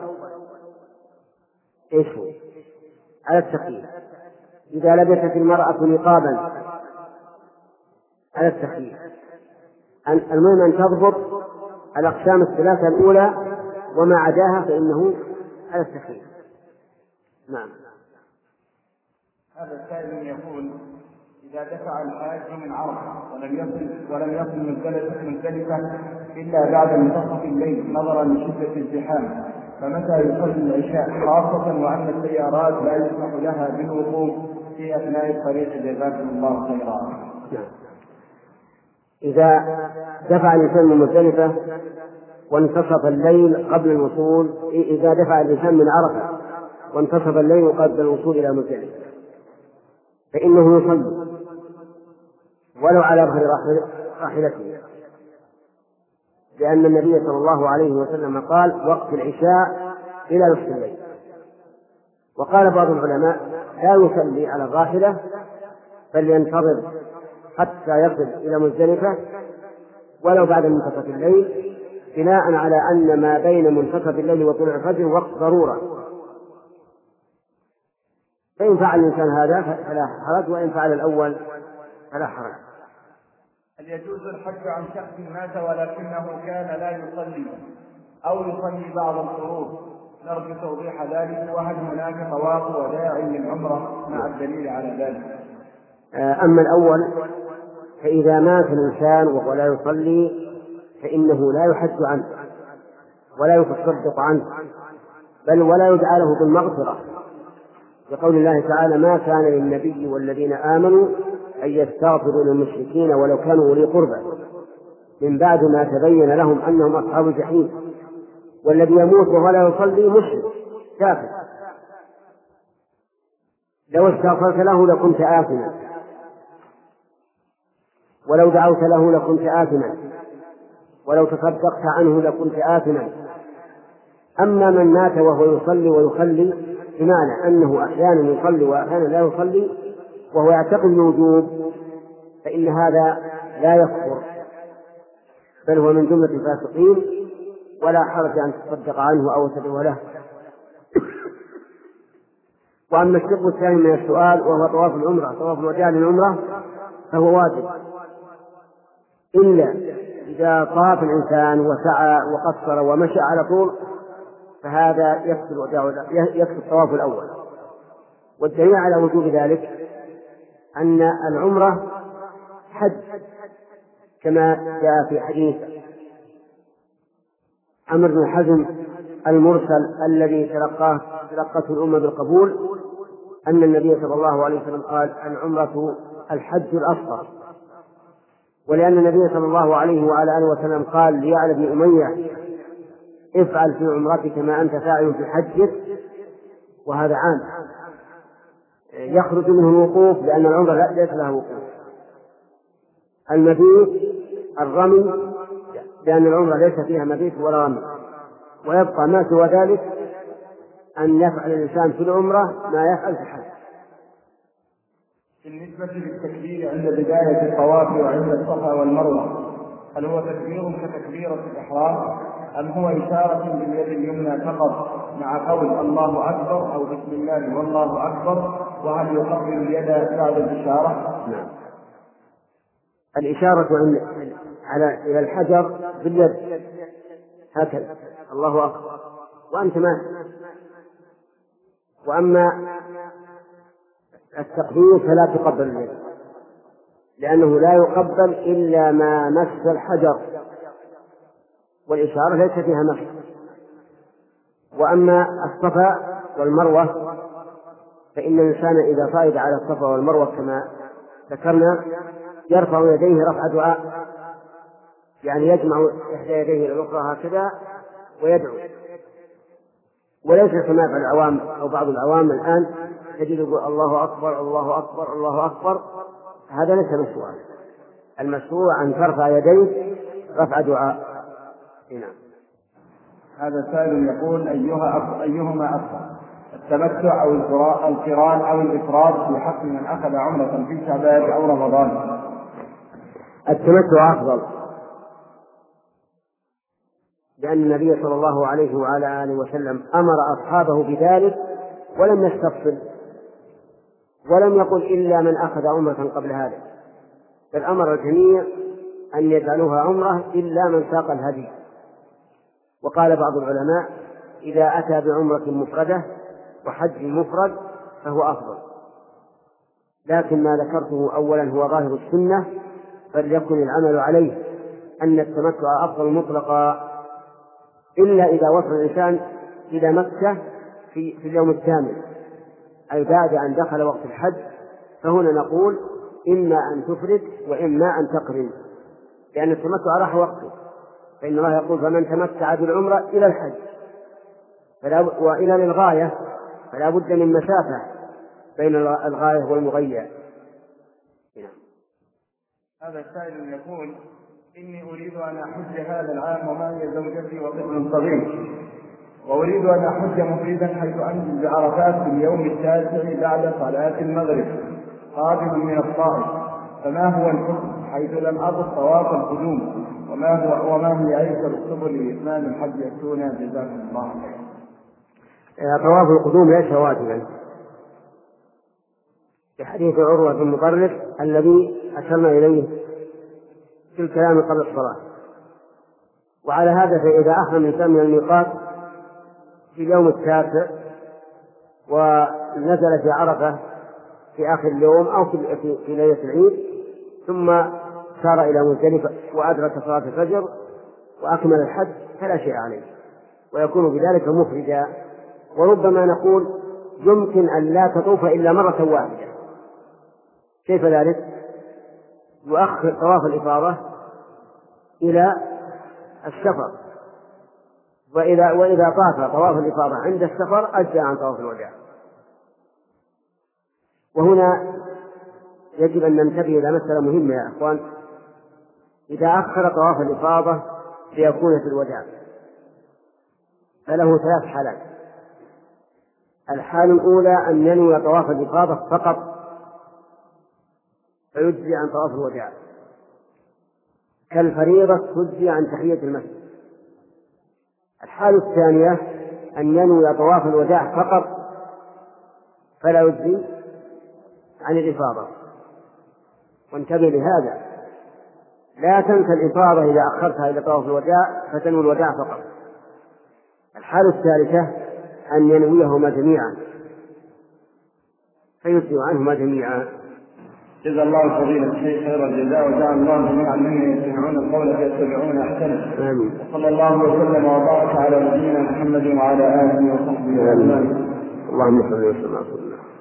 إيش هو؟ على التخيير. إذا لبست المرأة نقابا على التخيير. المهم أن تضبط الأقسام الثلاثة الأولى وما عداها فإنه على التخيير. نعم. هذا السائل يقول: إذا دفع الحاج من عرفة ولم يصل ولم يصل مزدلفة إلا بعد منتصف الليل نظرا لشدة الزحام، فمتى يصلي العشاء؟ خاصة وأن السيارات لا يسمح لها بالوقوف في أثناء الطريق. جزاكم الله خيرا. إذا دفع الإنسان من مزدلفة وانتصف الليل قبل الوصول، إذا دفع الإنسان من عرفة وانتصف الليل قبل الوصول إلى مزدلفة فإنه يصلي ولو على ظهر راحلته، لأن النبي صلى الله عليه وسلم قال: وقت العشاء إلى نصف الليل. وقال بعض العلماء: لا يصلي على الراحلة بل ينتظر حتى يصل إلى مزدلفة ولو بعد منتصف الليل، بناء على أن ما بين منتصف الليل وطلوع الفجر وقت ضرورة. فإن فعل الإنسان هذا فلا حرج، وإن فعل الأول فلا حرج. هل يجوز الحج عن شخص مات ولكنه كان لا يصلي أو يصلي بعض الفروض؟ نرجو توضيح ذلك، وهل هناك طواف وداع للعمرة مع الدليل على ذلك؟ أما الأول فإذا مات الإنسان وهو لا يصلي فإنه لا يحج عنه ولا يتصدق عنه، بل ولا يدعى له بالمغفرة، لقول الله تعالى: ما كان للنبي والذين آمنوا أن يستغفروا للمشركين ولو كانوا أولي قربى من بعد ما تبين لهم أنهم أصحاب الجحيم. والذي يموت وهو لا يصلي مشرك كافر، لو استغفرت له لكنت آثما، ولو دعوت له لكنت آثما، ولو تصدقت عنه لكنت آثما. أما من مات وهو يصلي ويخلي، بمعنى أنه أحيانا يصلي وأحيانا لا يصلي وهو يعتقد الوجوب، فإن هذا لا يكفر، بل هو من جملة الفاسقين، ولا حرج أن تصدق عنه أو تدعو له. وأما الشق الثاني من السؤال وهو طواف العمرة، طواف الوداع للعمرة، فهو واجب، إلا إذا طاف الإنسان وسعى وقصر ومشى على طول فهذا يكفي الوداع، يكفي الطواف الأول. والدليل على وجوب ذلك أن العمرة حج، كما جاء في حديث عمرو بن حزم المرسل الذي تلقاه تلقته الأمة بالقبول، أن النبي صلى الله عليه وسلم قال: العمرة الحج الأصغر. ولأن النبي صلى الله عليه وعلى آله وسلم قال ليعلى بن أمية: افعل في عمرتك ما أنت فاعل في حجك، وهذا عام يخرج منه الوقوف، لأن العمرة ليس لها وقوف. المبيت الرمي، لأن العمرة ليس فيها مبيت ولا رمي. ويبقى ما سوى ذلك أن يفعل الإنسان في العمرة ما يفعل في الحج. بالنسبة للتكبير عند بداية الطواف وعند الصفا والمروة، هل هو تكبير كتكبيرة الإحرام أم هو إشارة باليد اليمنى فقط مع قول الله أكبر أو بسم الله والله أكبر؟ وهل يقبل اليد بعد الإشارة؟ نعم. الإشارة على إلى الحجر باليد هكذا: الله أكبر وأنت ماشي. وأما التقبيل فلا تقبل اليد، لأنه لا يقبل إلا ما مس الحجر، والإشارة ليس فيها مس. وأما الصفا والمروة فإن الإنسان إذا صعد على الصفا والمروة كما ذكرنا يرفع يديه رفع دعاء، يعني يجمع إحدى يديه إلى الأخرى هكذا ويدعو، وليس كما يفعل العوام أو بعض العوام الآن تجد يقول الله أكبر الله أكبر الله أكبر. هذا ليس مشروعا. المشروع أن ترفع يديك رفع دعاء. هنا هذا سائل يقول: أيها أفضل أيهما أفضل، التمتع أو القران أو الإفراد في حق من أخذ عمرة في شعبان أو رمضان؟ التمتع أفضل، لأن النبي صلى الله عليه وعلى آله وسلم أمر أصحابه بذلك ولم يستفصل، ولم يقل إلا من أخذ عمرة قبل هذا، بل أمر الجميع أن يجعلوها عمرة إلا من ساق الهدي. وقال بعض العلماء: إذا أتى بعمرة مفردة وحج مفرد فهو أفضل. لكن ما ذكرته أولا هو ظاهر السنة، فليكن العمل عليه أن التمتع أفضل مطلقا، إلا إذا وصل الإنسان إلى مكة في, في اليوم الثامن، أي بعد أن دخل وقت الحج، فهنا نقول إما أن تفرد وإما أن تقرن، لأن التمتع راح وقته، فإن الله يقول: فمن تمتع بالعمرة إلى الحج فلا وإلى للغاية فلا بد من مسافة بين الغاية والمغية. هذا السائل يقول: إني أريد أن أحج هذا العام ومعي زوجتي وطفل صغير، وأريد أن أحج مفردا حيث أنزل بعرفات في اليوم التاسع بعد صلاة المغرب قادم من الطائف، فما هو الحكم حيث لم أطف طواف القدوم؟ وما هو وما هي أيسر السبل لإتمام الحج يأتونا؟ جزاكم الله خيرا. طواف القدوم ليس واجبا، في حديث عروة بن مطرف الذي أشرنا إليه في الكلام قبل الصلاة. وعلى هذا فإذا أحرم الإنسان من الميقات في اليوم التاسع ونزل في عرفة في آخر اليوم أو في, في, في ليلة العيد ثم سار إلى مزدلفة وأدرك صلاة الفجر وأكمل الحج فلا شيء عليه ويكون بذلك مفردا. وربما نقول يمكن أن لا تطوف إلا مرة واحدة. كيف ذلك؟ يؤخر طواف الإفاضة إلى السفر، وإذا, وإذا طاف طواف الإفاضة عند السفر أجزأ عن طواف الوداع. وهنا يجب أن ننتبه إلى مسألة مهمة يا أخوان. إذا أخر طواف الإفاضة ليكون في الوداع فله ثلاث حالات. الحال الأولى أن ينوي طواف الإفاضة فقط فيجزي عن طواف الوداع كالفريضة تجزي عن تحية المسجد. الحال الثانية أن ينوي طواف الوداع فقط فلا يجزي عن الإفاضة. وانتبه لهذا، لا تنسى الإفاضة إذا أخرتها إلى طواف الوداع فتنوي الوداع فقط. الحالة الثالثة أن ينويهما جميعا فيجزي عنهما جميعا. جزا الله فضيلة الشيخ خير الجزاء وجعل الله جميعا ممن يستمعون القول فيتبعون احسنه. آمين. وصلى الله وسلم وبارك على نبينا محمد وعلى آله وصحبه أجمعين. اللهم صل وسلم على رسول الله.